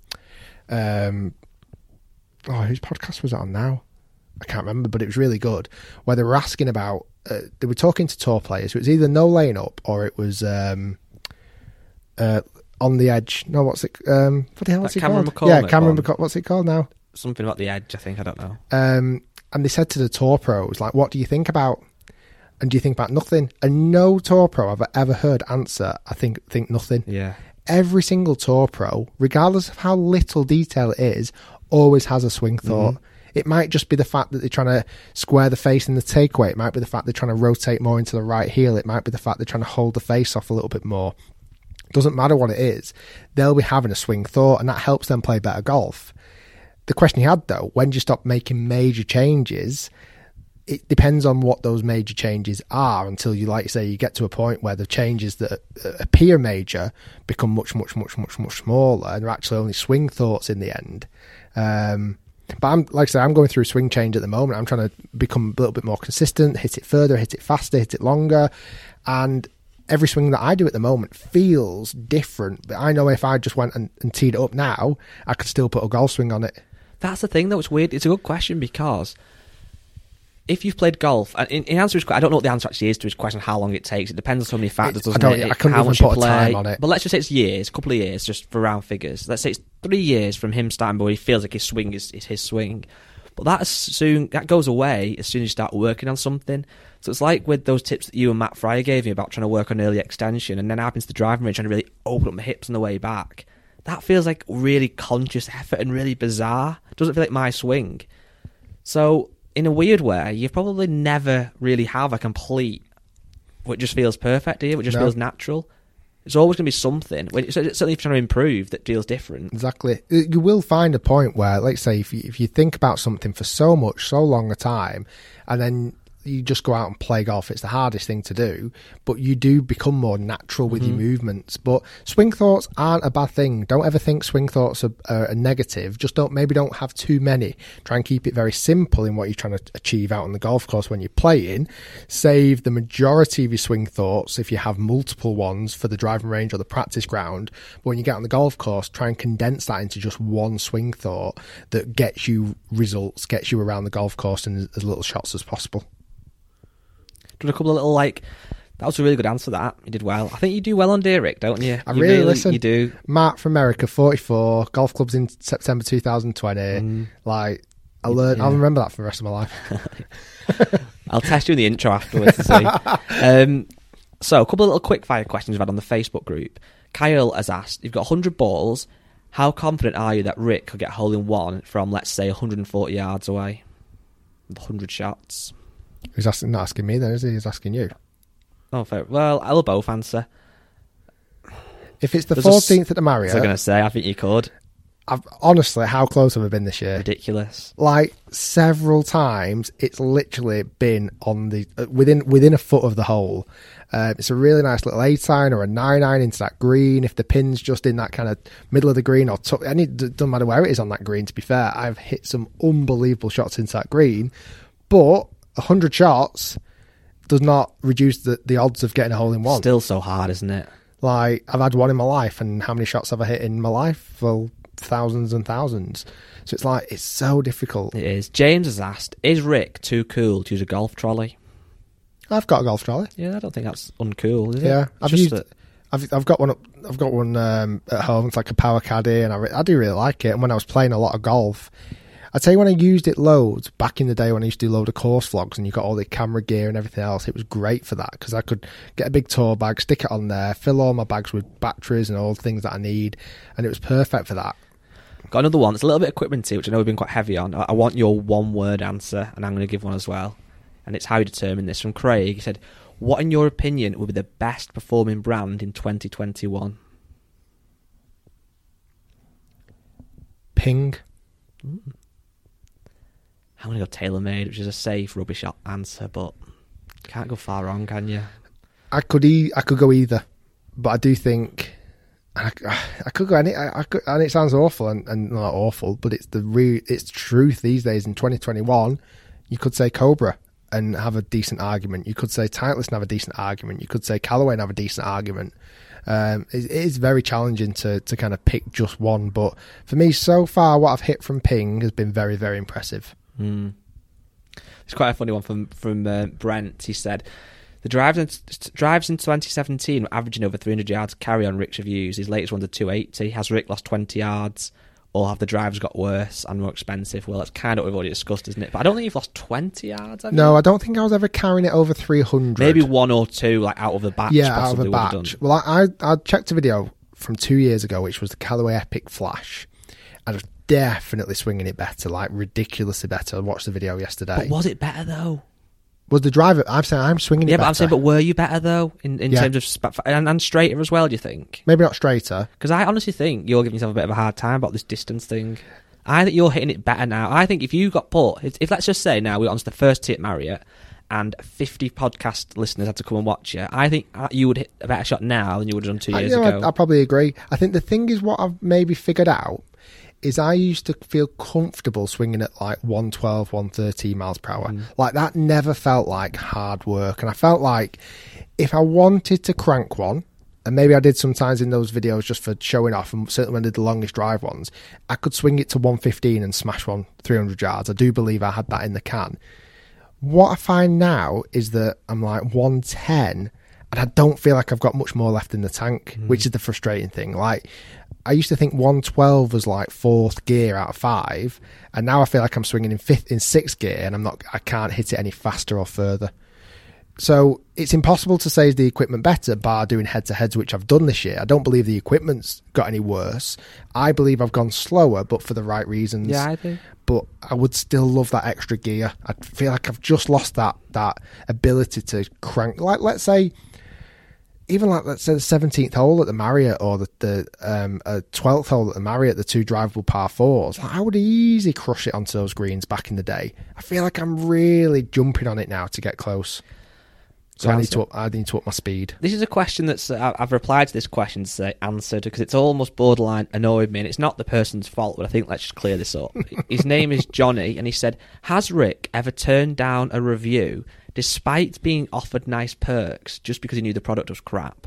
um, oh, whose podcast was it on now? I can't remember, but it was really good, where they were asking about, uh, they were talking to tour players. It was either no laying up or it was um, uh, on the edge. No, what's it? Um, what the hell is it Cameron called? McCormick yeah, Cameron one. McCormick. What's it called now? Something about the edge, I think. I don't know. Um, and they said to the tour pros, like, what do you think about? And do you think about nothing? And no tour pro I've ever heard answer, I think think nothing. Yeah. Every single tour pro, regardless of how little detail it is, always has a swing thought. Mm-hmm. It might just be the fact that they're trying to square the face in the takeaway. It might be the fact they're trying to rotate more into the right heel. It might be the fact they're trying to hold the face off a little bit more. Doesn't matter what it is. They'll be having a swing thought, and that helps them play better golf. The question he had, though, when do you stop making major changes? It depends on what those major changes are until you, like you say, you get to a point where the changes that appear major become much, much, much, much, much smaller, and they're actually only swing thoughts in the end. Um... But I'm, like I say, I'm going through a swing change at the moment. I'm trying to become a little bit more consistent, hit it further, hit it faster, hit it longer. And every swing that I do at the moment feels different. But I know if I just went and, and teed it up now, I could still put a golf swing on it. That's the thing, though. It's weird. It's a good question because if you've played golf, and in, in answer to, I don't know what the answer actually is to his question, how long it takes. It depends on so many factors, doesn't I don't, it? I couldn't how even much put you a play. time on it. But let's just say it's years, a couple of years, just for round figures. Let's say it's three years from him starting, but he feels like his swing is, is his swing. But that soon that goes away as soon as you start working on something. So it's like with those tips that you and Matt Fryer gave me about trying to work on early extension, and then happens to the driving range trying to really open up my hips on the way back. that feels like really conscious effort and really bizarre. It doesn't feel like my swing. So, in a weird way, you probably never really have a complete, what just feels perfect, do you? What just No. feels natural. It's always going to be something, when, certainly if you're trying to improve, that feels different. Exactly. You will find a point where, let's say, if you, if you think about something for so much, so long a time, and then you just go out and play golf, it's the hardest thing to do, but you do become more natural with mm-hmm. your movements. But swing thoughts aren't a bad thing. Don't ever think swing thoughts are, are a negative. Just don't, maybe don't have too many. Try and keep it very simple in what you're trying to achieve out on the golf course when you're playing. Save the majority of your swing thoughts, if you have multiple ones, for the driving range or the practice ground. But when you get on the golf course, try and condense that into just one swing thought that gets you results, gets you around the golf course in as little shots as possible. Done a couple of little, like, that was a really good answer, that. You did well. I think you do well on Derek, don't you? I you really, really listen. You do. Mark from America, forty-four, golf clubs in September two thousand twenty. Mm. Like, I learned, yeah. I'll remember that for the rest of my life. I'll test you in the intro afterwards to see. Um, so, a couple of little quick fire questions we've had on the Facebook group. Kyle has asked, you've got one hundred balls. How confident are you that Rick could get a hole in one from, let's say, one hundred forty yards away? With one hundred shots. He's asking, not asking me then, is he? He's asking you. Oh, fair. Well, I'll both answer. If it's the There's fourteenth a, at the Marriott... I was going to say, I think you could. I've, honestly, how close have I been this year? Ridiculous. Like, several times, it's literally been on the... Uh, within within a foot of the hole. Uh, it's a really nice little eight iron or a nine iron into that green. If the pin's just in that kind of middle of the green, or t- any, it doesn't matter where it is on that green, to be fair. I've hit some unbelievable shots into that green. But... one hundred shots does not reduce the, the odds of getting a hole in one. Still so hard, isn't it? Like, I've had one in my life, and how many shots have I hit in my life? Well, thousands and thousands. So it's like, it's so difficult. It is. James has asked, is Rick too cool to use a golf trolley? I've got a golf trolley. Yeah, I don't think that's uncool, is it? Yeah, It's I've just used... that- I've I've got one. Up, I've got one um, at home. It's like a power caddy, and I re- I do really like it. And when I was playing a lot of golf, I tell you, when I used it loads back in the day when I used to do a load of course vlogs, and you got all the camera gear and everything else, it was great for that because I could get a big tour bag, stick it on there, fill all my bags with batteries and all the things that I need, and it was perfect for that. Got another one. It's a little bit equipmenty, which I know we've been quite heavy on. I I want your one-word answer, and I'm going to give one as well. And it's how you determine this. From Craig, he said, what, in your opinion, would be the best performing brand in twenty twenty-one? Ping. Mm. I'm going to go TaylorMade, which is a safe, rubbish answer, but can't go far wrong, can you? I could e- I could go either, but I do think I, I could go any. I, I could, and it sounds awful, and, and not awful, but it's the re- it's truth these days. In twenty twenty-one, you could say Cobra and have a decent argument. You could say Titleist and have a decent argument. You could say Callaway and have a decent argument. Um, it, it is very challenging to to kind of pick just one, but for me, so far, what I've hit from Ping has been very, very impressive. Mm. It's quite a funny one from from uh, Brent. He said, the drives in, drives in twenty seventeen were averaging over three hundred yards carry on Rick's reviews. His latest one's a two eighty. Has Rick lost twenty yards, or have the drives got worse and more expensive? Well, that's kind of what we've already discussed, isn't it? But I don't think you've lost twenty yards, have No, you? I don't think I was ever carrying it over three hundred. Maybe one or two, like out of the batch. Yeah, out of possibly a would have batch. done. Well, I, I I checked a video from two years ago, which was the Callaway Epic Flash, and I was definitely swinging it better, like ridiculously better. I watched the video yesterday. But was it better though? Was the driver? I'm saying I'm swinging it Yeah, better. but I'm saying, but were you better though in, in Yeah. terms of sp- and, and straighter as well? Do you think? Maybe not straighter. Because I honestly think you're giving yourself a bit of a hard time about this distance thing. I think you're hitting it better now. I think if you got put, if, if let's just say now we got onto the first tee at Marriott and fifty podcast listeners had to come and watch you, I think you would hit a better shot now than you would have done two I, years you know, ago. I, I probably agree. I think the thing is what I've maybe figured out is I used to feel comfortable swinging at like one twelve, one thirteen miles per hour. Mm. Like that never felt like hard work. And I felt like if I wanted to crank one, and maybe I did sometimes in those videos just for showing off, and certainly when I did the longest drive ones, I could swing it to one fifteen and smash one three hundred yards. I do believe I had that in the can. What I find now is that I'm like one ten and I don't feel like I've got much more left in the tank, mm. which is the frustrating thing. Like, I used to think one twelve was like fourth gear out of five, and now I feel like I'm swinging in fifth, in sixth gear, and I'm not. I can't hit it any faster or further. So it's impossible to say is the equipment better, bar doing head-to-heads, which I've done this year. I don't believe the equipment's got any worse. I believe I've gone slower, but for the right reasons. Yeah, I do. But I would still love that extra gear. I feel like I've just lost that that ability to crank. Like, let's say, even like, let's say the seventeenth hole at the Marriott or the, the um, uh, twelfth hole at the Marriott, the two drivable par fours, like, I would easily crush it onto those greens back in the day. I feel like I'm really jumping on it now to get close. So I need to up, I need to up my speed. This is a question that's uh, I've replied to this question to say answered because it's almost borderline annoyed me, and it's not the person's fault. But I think let's just clear this up. His name is Johnny, and he said, "Has Rick ever turned down a review despite being offered nice perks just because he knew the product was crap?"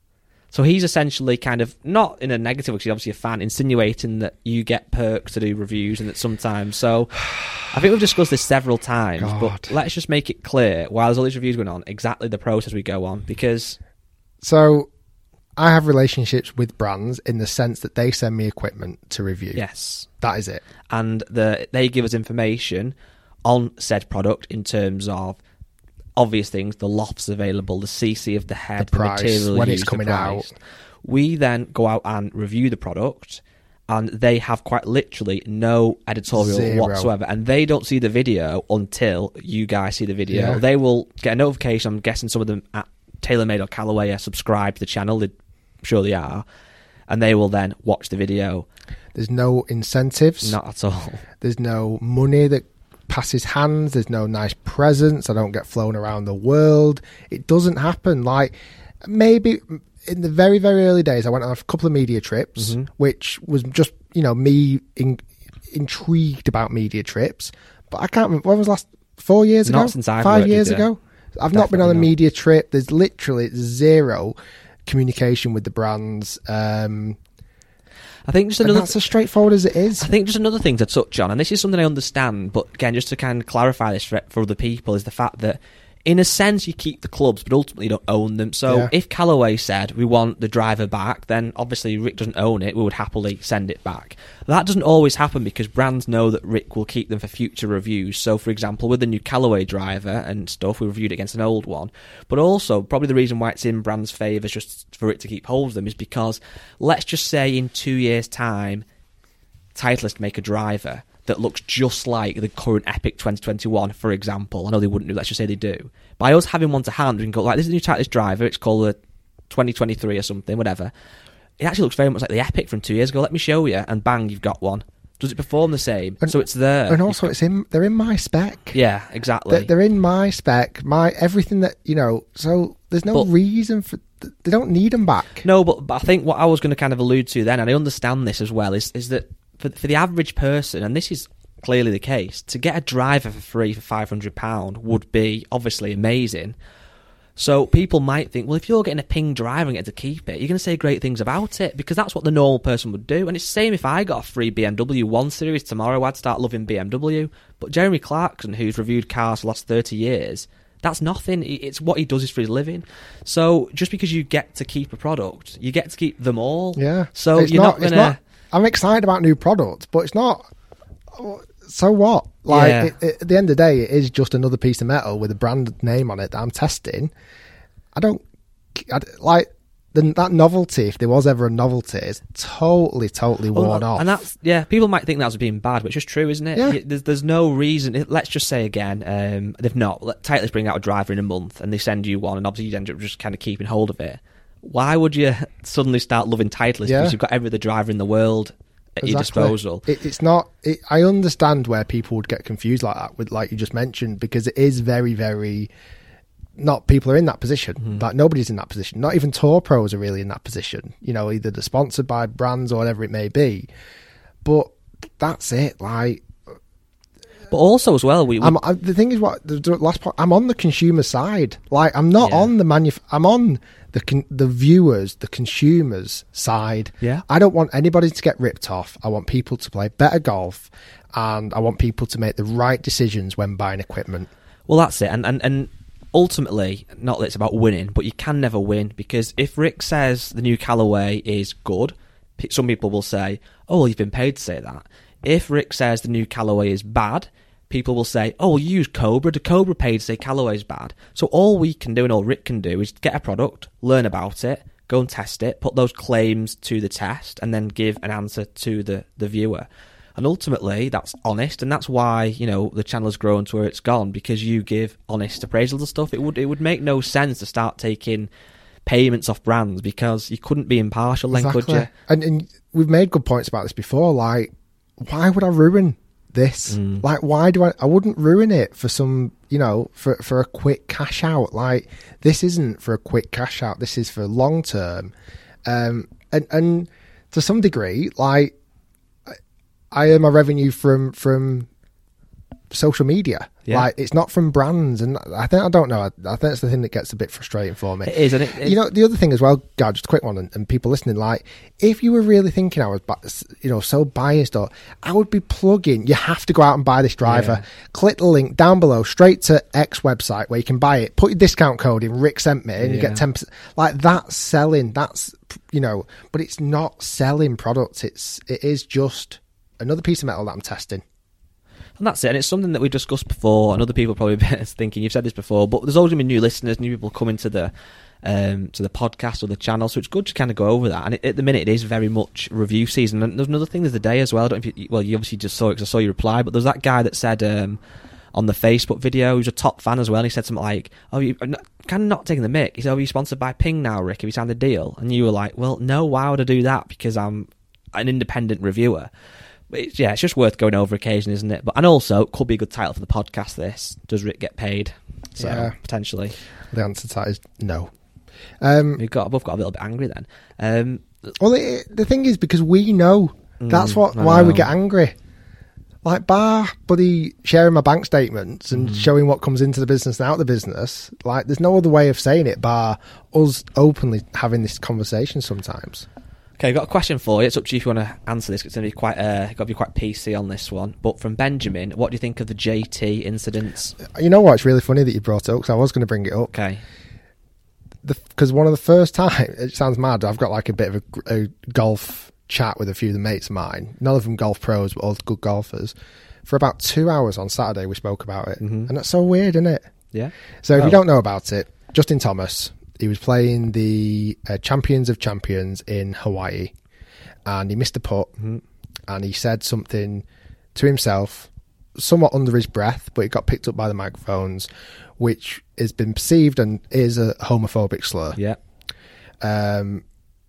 So he's essentially kind of, not in a negative, because he's obviously a fan, insinuating that you get perks to do reviews and that sometimes. So I think we've discussed this several times, God. But let's just make it clear, while there's all these reviews going on, exactly the process we go on, because... So I have relationships with brands in the sense that they send me equipment to review. Yes. That is it. And the, they give us information on said product in terms of obvious things, the lofts available, the C C of the head, the, price, the material when used, it's coming the out. We then go out and review the product, and they have quite literally no editorial Zero. whatsoever, and they don't see the video until you guys see the video. Yeah. They will get a notification. I'm guessing some of them at TaylorMade or Callaway are subscribed to the channel. They, I'm sure they are. And they will then watch the video. There's no incentives. Not at all. There's no money that passes hands. There's no nice presents. I don't get flown around the world. It doesn't happen. Like, maybe in the very, very early days, I went on a couple of media trips, mm-hmm. which was just, you know, me in, intrigued about media trips. But I can't remember. When was the last? Four years Not ago? since I've Five worked years with you. ago? I've Definitely not been on a not. media trip. There's literally zero communication with the brands. Um, I think just and another. that's as straightforward as it is. I think just another thing to touch on, and this is something I understand, but again, just to kind of clarify this for, for other people, is the fact that, in a sense, you keep the clubs, but ultimately you don't own them. So Yeah. if Callaway said, we want the driver back, then obviously Rick doesn't own it, we would happily send it back. That doesn't always happen because brands know that Rick will keep them for future reviews. So, for example, with the new Callaway driver and stuff, we reviewed it against an old one. But also, probably the reason why it's in brands' favour just for it to keep hold of them is because, let's just say in two years' time, Titleist make a driver that looks just like the current Epic twenty twenty-one, for example. I know they wouldn't do, let's just say they do. By us having one to hand, we can go, like, this is a new Titleist driver, it's called the twenty twenty-three or something, whatever. It actually looks very much like the Epic from two years ago. Let me show you. And bang, you've got one. Does it perform the same? And, so it's there. And also, it's in. They're in my spec. Yeah, exactly. They're, they're in my spec. My everything that, you know, so there's no But- reason for... They don't need them back. No, but, but I think what I was going to kind of allude to then, and I understand this as well, is is that for, for the average person, and this is clearly the case, to get a driver for free for five hundred pounds would be obviously amazing. So people might think, well, if you're getting a Ping driver and get to keep it, you're going to say great things about it, because that's what the normal person would do. And it's the same if I got a free B M W one Series tomorrow, I'd start loving B M W. But Jeremy Clarkson, who's reviewed cars for the last thirty years, that's nothing. It's what he does is for his living. So just because you get to keep a product, you get to keep them all. Yeah. So it's you're not, not, it's going to... not... I'm excited about new products, but it's not... So what? Like, Yeah. it, it, at the end of the day, it is just another piece of metal with a brand name on it that I'm testing. I don't... I, like, the, that novelty, if there was ever a novelty, is totally, totally worn Well, off. And that's, yeah, people might think that's being bad, but it's just true, isn't it? Yeah. There's, there's no reason. Let's just say again, um, they've not. Let Titleist bring out a driver in a month and they send you one, and obviously you end up just kind of keeping hold of it. Why would you suddenly start loving Titleist? Yeah. Because you've got every other driver in the world at your Exactly. disposal. It, it's not. It, I understand where people would get confused like that, with like you just mentioned, because it is very, very. Not people are in that position. Mm-hmm. Like nobody's in that position. Not even tour pros are really in that position. You know, either they're sponsored by brands or whatever it may be. But that's it. Like, But also as well, we, we I'm, I, the thing is, what the, the last part, I'm on the consumer side. Like, I'm not Yeah. on the manuf- I'm on the con- the viewers, the consumers side. Yeah. I don't want anybody to get ripped off. I want people to play better golf, and I want people to make the right decisions when buying equipment. Well, that's it. And, and, and ultimately, not that it's about winning, but you can never win, because if Rick says the new Callaway is good, p- some people will say, oh, well, you've been paid to say that. If Rick says the new Callaway is bad, people will say, oh, well, you use Cobra. The Cobra page say Callaway's bad. So all we can do and all Rick can do is get a product, learn about it, go and test it, put those claims to the test, and then give an answer to the, the viewer. And ultimately, that's honest, and that's why, you know, the channel has grown to where it's gone, because you give honest appraisals and stuff. It would it would make no sense to start taking payments off brands, because you couldn't be impartial then, exactly. could you? And, and we've made good points about this before. Like, why would I ruin this? Mm. Like, why do I? I wouldn't ruin it for some, you know, for for a quick cash out. Like, this isn't for a quick cash out. This is for long term. Um, and and to some degree, like, I earn my revenue from from social media. Yeah. Like, it's not from brands, and I think I don't know. I, I think that's the thing that gets a bit frustrating for me. It is, and it, it, you know, the other thing as well, Gav, just a quick one, and, and people listening, like, if you were really thinking I was, you know, so biased, or I would be plugging, you have to go out and buy this driver. Yeah. Click the link down below, straight to X website where you can buy it. Put your discount code in. Rick sent me, and yeah. you get ten percent. Like, that's selling. That's, you know, but it's not selling products. It's it is just another piece of metal that I'm testing. And that's it. And it's something that we discussed before, and other people probably thinking, you've said this before, but there's always going to be new listeners, new people coming to the um, to the podcast or the channel, so it's good to kind of go over that. And it, at the minute, it is very much review season. And there's another thing there's the day as well. I don't know if you, well, you obviously just saw it because I saw your reply, but there's that guy that said um, on the Facebook video, who's a top fan as well, and he said something like, oh, you kind of not taking the mick. He said, oh, are you sponsored by Ping now, Rick? Have you signed a deal? And you were like, well, no, why would I do that? Because I'm an independent reviewer. But it's, yeah, it's just worth going over occasion, isn't it? But and also, it could be a good title for the podcast, this. Does Rick get paid? So, Yeah. potentially. The answer to that is no. Um, We've got, both got a little bit angry then. Um, well, it, the thing is, because we know, that's Mm, what I why we know. get angry. Like, bar buddy sharing my bank statements and Mm. showing what comes into the business and out of the business, like, there's no other way of saying it bar us openly having this conversation sometimes. Okay, I've got a question for you. It's up to you if you want to answer this. It's going to be quite, uh, got to be quite P C on this one. But from Benjamin, what do you think of the J T incidents? You know what? It's really funny that you brought it up, because I was going to bring it up. Okay. Because one of the first times, it sounds mad, I've got like a bit of a, a golf chat with a few of the mates of mine. None of them golf pros, but all good golfers. For about two hours on Saturday, we spoke about it. Mhm. And that's so weird, isn't it? Yeah. So if Oh. you don't know about it, Justin Thomas, he was playing the uh, Champions of Champions in Hawaii, and he missed a putt, Mhm. and he said something to himself, somewhat under his breath, but it got picked up by the microphones, which has been perceived and is a homophobic slur. Yeah. Um,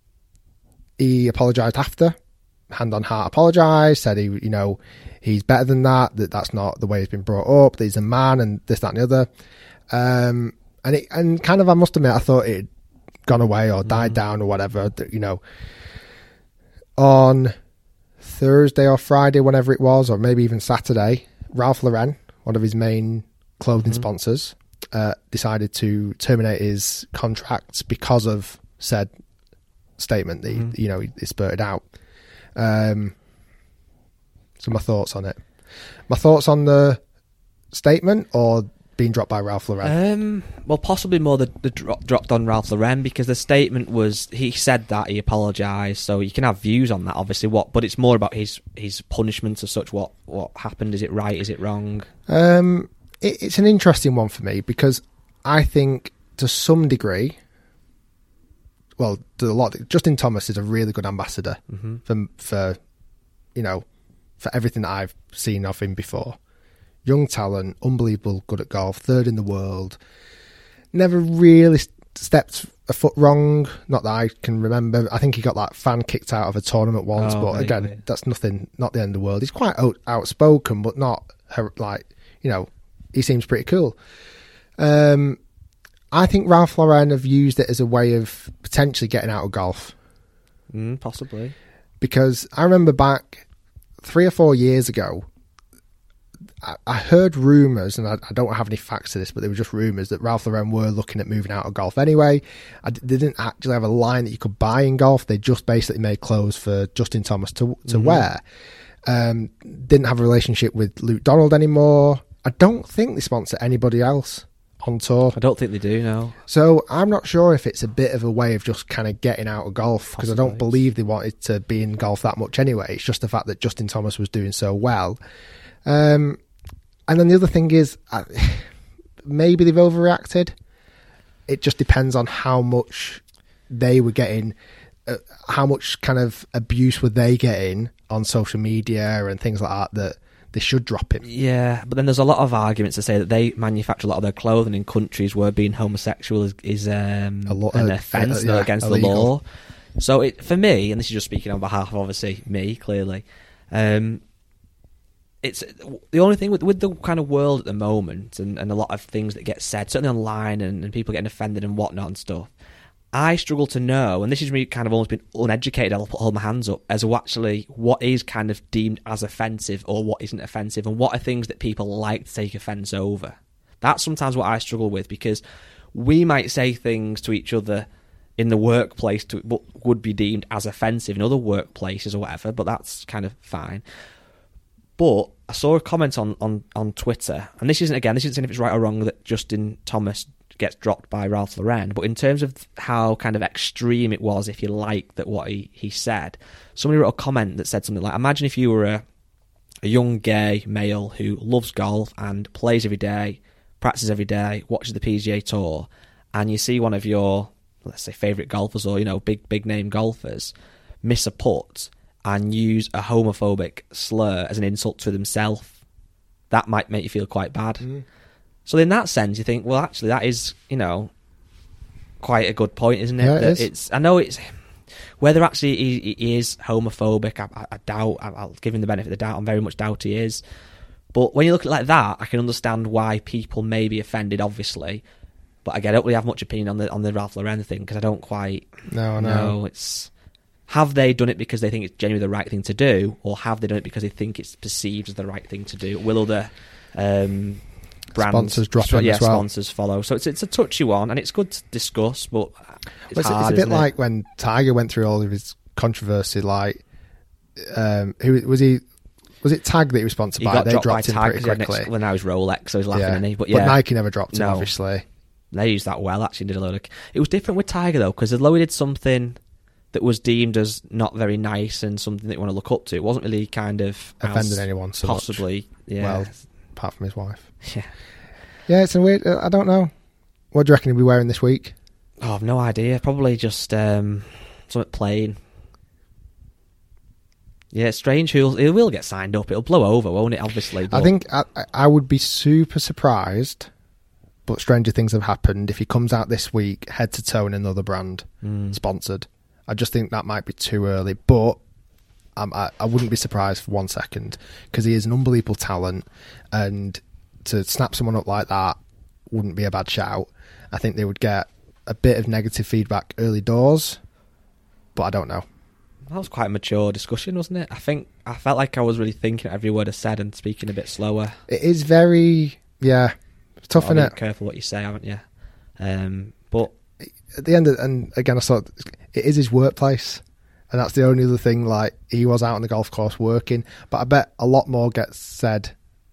he apologised after, hand on heart apologised, said he, you know, he's better than that, that that's not the way he's been brought up, that he's a man and this, that and the other. Um, and it, and kind of, I must admit, I thought it had gone away or died Mm. down or whatever, that, you know. On Thursday or Friday, whenever it was, or maybe even Saturday, Ralph Lauren, one of his main clothing Mhm. sponsors, uh, decided to terminate his contract because of said statement that Mhm. he, you know he, he spurted out. Um, so my thoughts on it. My thoughts on the statement or being dropped by Ralph Lauren. Um, well, possibly more the, the dro- dropped on Ralph Lauren, because the statement was, he said that he apologised, so you can have views on that, obviously. What, but it's more about his his punishment as such. What what happened? Is it right? Is it wrong? Um, it, it's an interesting one for me, because I think to some degree, well, to a lot, Justin Thomas is a really good ambassador Mm-hmm. for for you know for everything that I've seen of him before. Young talent, unbelievable, good at golf, third in the world. Never really stepped a foot wrong. Not that I can remember. I think he got that fan kicked out of a tournament once, Oh, but maybe. again, that's nothing. Not the end of the world. He's quite out, outspoken, but not her, like you know. He seems pretty cool. Um, I think Ralph Lauren have used it as a way of potentially getting out of golf, Mm, possibly. because I remember back three or four years ago, I, I heard rumours, and I, I don't have any facts to this, but they were just rumours that Ralph Lauren were looking at moving out of golf anyway. I, they didn't actually have a line that you could buy in golf. They just basically made clothes for Justin Thomas to to Mhm. wear. Um, didn't have a relationship with Luke Donald anymore. I don't think they sponsor anybody else on tour. I don't think they do, no. So I'm not sure if it's a bit of a way of just kind of getting out of golf, because I don't Possibly. believe they wanted to be in golf that much anyway. It's just the fact that Justin Thomas was doing so well. Um, and then the other thing is, uh, maybe they've overreacted. It just depends on how much they were getting, uh, how much kind of abuse were they getting on social media and things like that, that they should drop him. Yeah, but then there's a lot of arguments to say that they manufacture a lot of their clothing in countries where being homosexual is, is um, A lot, an uh, offence uh, yeah, against illegal. the law. So it, for me, and this is just speaking on behalf of obviously me, clearly, um, it's the only thing with, with the kind of world at the moment and, and a lot of things that get said, certainly online and, and people getting offended and whatnot and stuff. I struggle to know, and this is me kind of almost been uneducated, I'll put, hold my hands up, as to actually what is kind of deemed as offensive or what isn't offensive, and what are things that people like to take offence over. That's sometimes what I struggle with, because we might say things to each other in the workplace to what would be deemed as offensive in other workplaces or whatever, but that's kind of fine. But I saw a comment on, on, on Twitter, and this isn't, again, this isn't saying if it's right or wrong that Justin Thomas gets dropped by Ralph Lauren, but in terms of how kind of extreme it was, if you like, that what he, he said, somebody wrote a comment that said something like, imagine if you were a, a young gay male who loves golf and plays every day, practices every day, watches the P G A Tour, and you see one of your, let's say, favourite golfers or, you know, big, big name golfers miss a putt and use a homophobic slur as an insult to themselves. That might make you feel quite bad. Mm. So in that sense, you think, well, actually, that is, you know, quite a good point, isn't it? Yeah, it that is. It's, I know it's whether actually he, he is homophobic. I, I, I doubt. I, I'll give him the benefit of the doubt. I very much doubt he is. But when you look at it like that, I can understand why people may be offended. Obviously, but again, I don't really have much opinion on the on the Ralph Lauren thing because I don't quite No, no. know. It's have they done it because they think it's genuinely the right thing to do, or have they done it because they think it's perceived as the right thing to do? Will other um, brands, sponsors drop in yeah, as well. sponsors follow. So it's it's a touchy one, and it's good to discuss, but it's, Well, it's, hard, it's a bit isn't it? like when Tiger went through all of his controversy. Like, um, who was he? Was it Tag that he was sponsored He by? got They dropped, dropped by him Tag pretty 'cause he had quickly. next, well, now he's Rolex, so he's laughing yeah. at me. But yeah, but Nike never dropped him, No. obviously. they used that well. Actually, did a load of. It was different with Tiger though, because although he did something that was deemed as not very nice and something that you want to look up to, it wasn't really kind of Offended as anyone so possibly. much. Yeah. Well, apart from his wife. Yeah. Yeah, it's a weird. Uh, I don't know. What do you reckon he'll be wearing this week? Oh, I've no idea. Probably just um, something plain. Yeah, it's strange. He'll, he will get signed up. It'll blow over, won't it? Obviously. But I think I, I would be super surprised, but stranger things have happened if he comes out this week head to toe in another brand Mm. sponsored. I just think that might be too early, but um, I, I wouldn't be surprised for one second because he is an unbelievable talent, and to snap someone up like that wouldn't be a bad shout. I think they would get a bit of negative feedback early doors, but I don't know. That was quite a mature discussion, wasn't it? I think I felt like I was really thinking every word I said and speaking a bit slower. It is very, yeah, tough, Gotta innit? be careful what you say, haven't you? Um, but At the end of, and again I thought it is his workplace, and that's the only other thing. Like, he was out on the golf course working, but I bet a lot more gets said.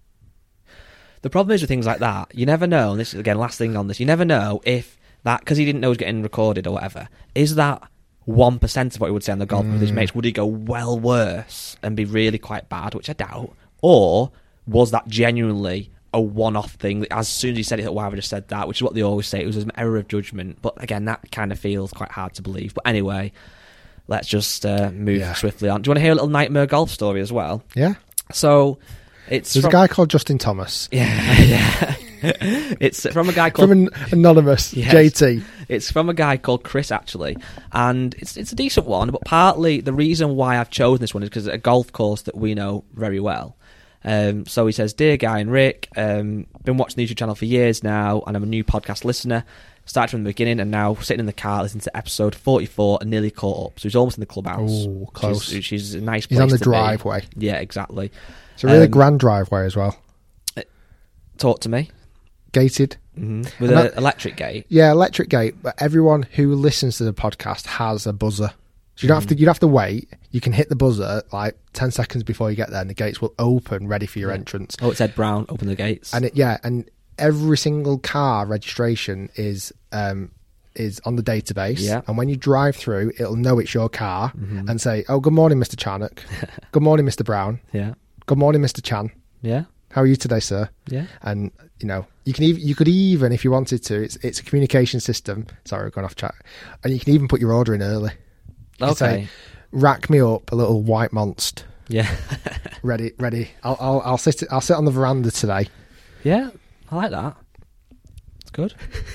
the problem is with things like that, you never know, and this is again last thing on this, you never know if that, because he didn't know he was getting recorded or whatever, is that one percent of what he would say on the golf with his mates, would he go well worse and be really quite bad, which I doubt, or was that genuinely a one-off thing that as soon as he said it, he thought, wow, I just said that, which is what they always say, it was an error of judgment. But again, that kind of feels quite hard to believe. But anyway, let's just uh, move Yeah. swiftly on. Do you want to hear a little nightmare golf story as well? Yeah, So it's there's from, a guy called Justin Thomas yeah, yeah. It's from a guy called from an anonymous Yes. J T. It's from a guy called Chris, actually, and it's it's a decent one. But partly the reason why I've chosen this one is because it's a golf course that we know very well. Um, so he says, "Dear Guy and Rick, um, been watching the YouTube channel for years now, and I'm a new podcast listener. Started from the beginning, and now sitting in the car listening to episode forty-four and nearly caught up. So he's almost in the clubhouse. Ooh, close. Which is, which is a nice He's place on the to be. driveway. Yeah, exactly. It's a really Um, grand driveway as well. Talk to me. Gated. hmm With And an that- electric gate. Yeah, electric gate. But everyone who listens to the podcast has a buzzer. So you don't have to. You don't have to wait. You can hit the buzzer like ten seconds before you get there, and the gates will open, ready for your Yeah. entrance. Oh, it's Ed Brown. Open the gates. And it, yeah, and every single car registration is um, is on the database. Yeah. And when you drive through, it'll know it's your car Mhm. and say, "Oh, good morning, Mister Charnock. Good morning, Mister Brown. yeah. Good morning, Mister Chan. Yeah. How are you today, sir? Yeah. And you know, you can even you could even, if you wanted to, it's it's a communication system. Sorry, we're going off track. And you can even put your order in early. You Okay. say, rack me up a little white monster. Yeah. ready, ready. I'll I'll I'll sit I'll sit on the veranda today. Yeah, I like that. It's good.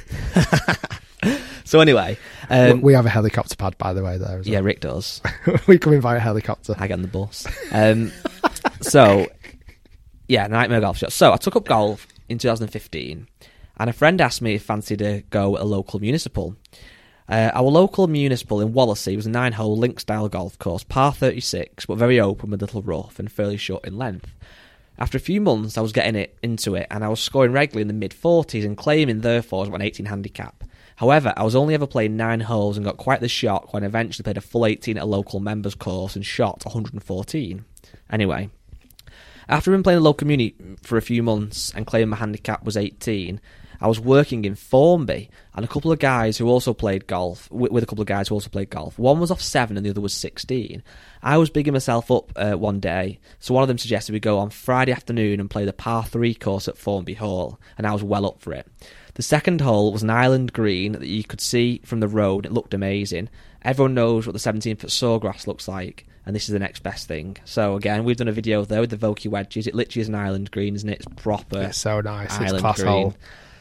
So anyway, um, we have a helicopter pad, by the way. There, as yeah, well. Rick does. We come in via helicopter. I get on the bus. Um, so, yeah, Nightmare Golf Shot. So I took up golf in two thousand fifteen, and a friend asked me if I fancied to go at a local municipal. Uh, our local municipal in Wallasey was a nine-hole link-style golf course, par thirty-six, but very open with a little rough and fairly short in length. After a few months, I was getting it into it, and I was scoring regularly in the mid-forties and claiming, therefore, an eighteen handicap. However, I was only ever playing nine holes and got quite the shock when I eventually played a full eighteen at a local members course and shot one hundred fourteen. Anyway, after been playing the local community for a few months and claiming my handicap was eighteen, I was working in Formby, and a couple of guys who also played golf, with, with a couple of guys who also played golf. One was off seven and the other was sixteen. I was bigging myself up uh, one day, so one of them suggested we go on Friday afternoon and play the par three course at Formby Hall, and I was well up for it. The second hole was an island green that you could see from the road. It looked amazing. Everyone knows what the seventeen-foot sawgrass looks like, and this is the next best thing. So again, we've done a video there with the Vokey wedges. It literally is an island green, isn't it? It's proper. It's so nice. Island It's class green. hole.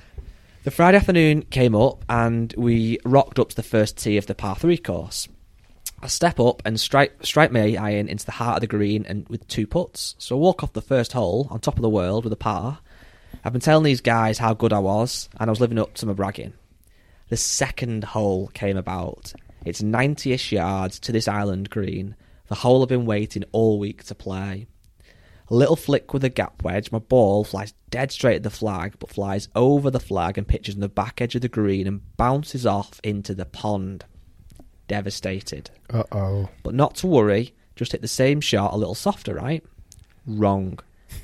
The Friday afternoon came up, and we rocked up to the first tee of the par three course. I step up and strike strike my iron into the heart of the green and with two putts. So I walk off the first hole on top of the world with a par. I've been telling these guys how good I was, and I was living up to my bragging. The second hole came about. It's ninety-ish yards to this island green. The hole I've been waiting all week to play. A little flick with a gap wedge, my ball flies dead straight at the flag, but flies over the flag and pitches on the back edge of the green and bounces off into the pond. Devastated. Uh-oh. But not to worry, just hit the same shot a little softer, right? Wrong.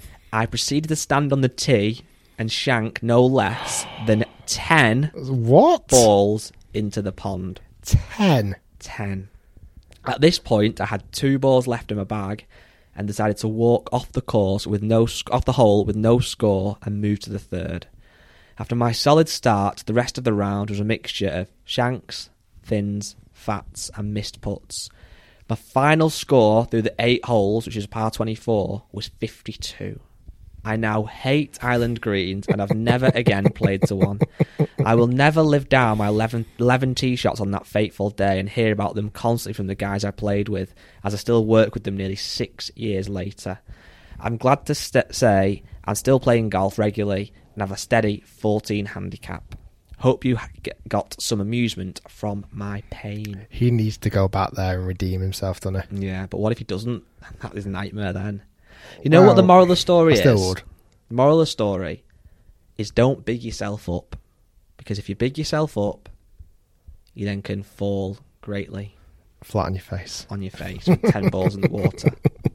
I proceeded to stand on the tee and shank no less than ten What? balls into the pond. Ten. Ten. At this point, I had two balls left in my bag and decided to walk off the course with no sc- off the hole with no score and move to the third. After my solid start, the rest of the round was a mixture of shanks, thins, fats, and missed putts. My final score through the eight holes, which is par twenty-four, was fifty-two. I now hate island greens, and I've never again played to one. I will never live down my eleven, eleven tee shots on that fateful day and hear about them constantly from the guys I played with, as I still work with them nearly six years later. I'm glad to st- say I'm still playing golf regularly and have a steady fourteen handicap. Hope you ha- get, got some amusement from my pain. He needs to go back there and redeem himself, doesn't he? Yeah, but what if he doesn't? That is a nightmare then. You know Well, what the moral of the story I is? still would. The moral of the story is don't big yourself up. Because if you big yourself up, you then can fall greatly Flat on your face. on your face with ten balls in the water.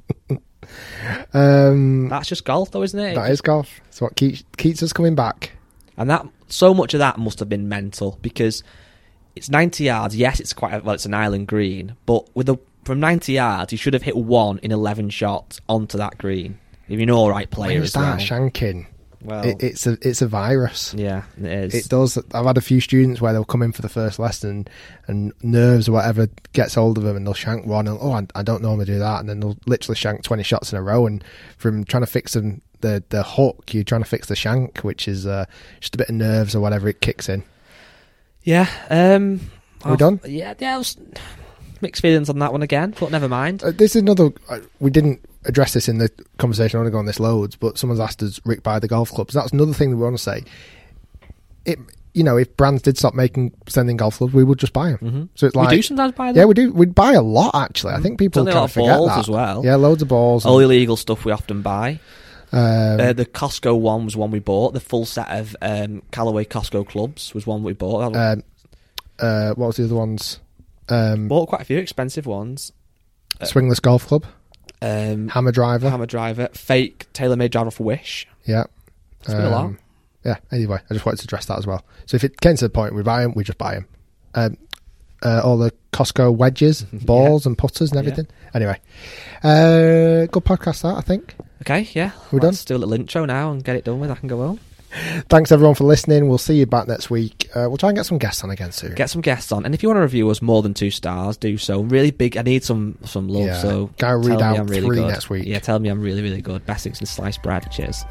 Um, That's just golf though, isn't it? that is golf. It's what keeps, keeps us coming back. And that so much of that must have been mental because it's ninety yards. Yes, it's quite a, well, it's an island green, but with the from ninety yards, you should have hit one in eleven shots onto that green. If you're an all right player When you as start well. shanking, Well, it, it's a it's a virus. yeah, it is. It does. I've had a few students where they'll come in for the first lesson and nerves or whatever gets hold of them and they'll shank one and oh I, I don't normally do that and then they'll literally shank twenty shots in a row and from trying to fix them the the hook you're trying to fix the shank, which is uh, just a bit of nerves or whatever, it kicks in. Yeah. Um, Are we done? Yeah, yeah. I was, mixed feelings on that one again, but never mind. Uh, this is another. Uh, we didn't address this in the conversation. I want to go on this loads, but someone's asked us Rick buy the golf clubs. That's another thing that we want to say. It, you know, if brands did stop making sending golf clubs, we would just buy them. Mm-hmm. So it's like we do sometimes buy them. yeah, we do. We'd buy a lot actually. I think people Certainly a kind lot of of forget balls that as well. Yeah, loads of balls. All the and, illegal stuff we often buy. um, Uh, the Costco one was one we bought. The full set of um, Callaway Costco clubs was one we bought. um, uh, what was the other ones? Um, bought quite a few expensive ones. Swingless Golf Club, Um, Hammer Driver. Hammer driver, fake tailor-made driver for Wish. Yeah. It's been a lot. Yeah, anyway, I just wanted to address that as well. So if it came to the point we buy them, we just buy them. Um, uh, all the Costco wedges, balls and putters and everything. Anyway, uh, good podcast that, I think. Okay, yeah. We're Let's done? do a little intro now and get it done with. I can go home. Thanks everyone for listening. We'll see you back next week. Uh, we'll try and get some guests on again soon. Get some guests on, and if you want to review us more than two stars, do so. Really big. I need some some love. Yeah. So Gotta read tell me out I'm really three good. next week. Yeah, tell me I'm really really good. Best things in sliced bread. Cheers.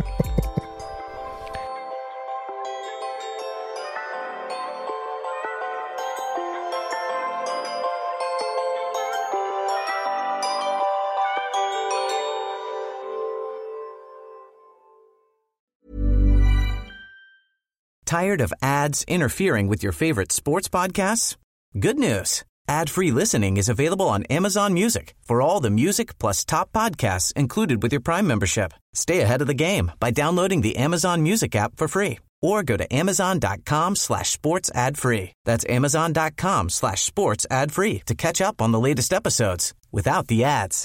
Tired of ads interfering with your favorite sports podcasts? Good news. Ad-free listening is available on Amazon Music for all the music plus top podcasts included with your Prime membership. Stay ahead of the game by downloading the Amazon Music app for free or go to amazon.com slash sports ad free. That's amazon.com slash sports ad free to catch up on the latest episodes without the ads.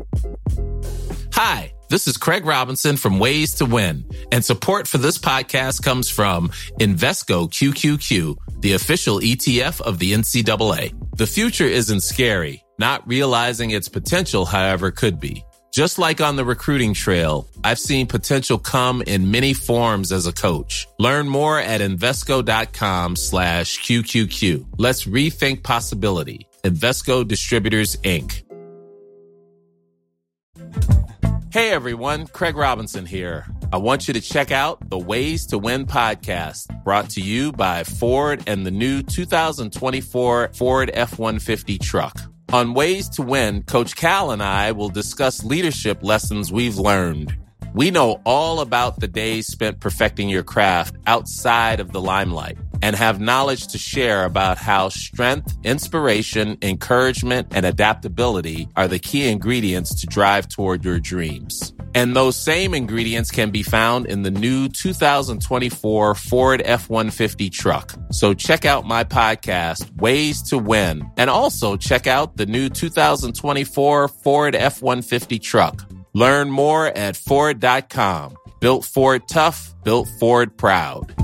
Hi, this is Craig Robinson from Ways to Win, and support for this podcast comes from Invesco Q Q Q, the official E T F of the N C double A. The future isn't scary. Not realizing its potential, however, could be. Just like on the recruiting trail, I've seen potential come in many forms as a coach. Learn more at Invesco.com slash QQQ. Let's rethink possibility. Invesco Distributors, Incorporated. Hey everyone, Craig Robinson here. I want you to check out the Ways to Win podcast, brought to you by Ford and the new two thousand twenty-four Ford F one fifty truck. On Ways to Win, Coach Cal and I will discuss leadership lessons we've learned. We know all about the days spent perfecting your craft outside of the limelight and have knowledge to share about how strength, inspiration, encouragement, and adaptability are the key ingredients to drive toward your dreams. And those same ingredients can be found in the new two thousand twenty-four Ford F one fifty truck. So check out my podcast, Ways to Win, and also check out the new two thousand twenty-four Ford F one fifty truck. Learn more at Ford dot com. Built Ford tough, built Ford proud.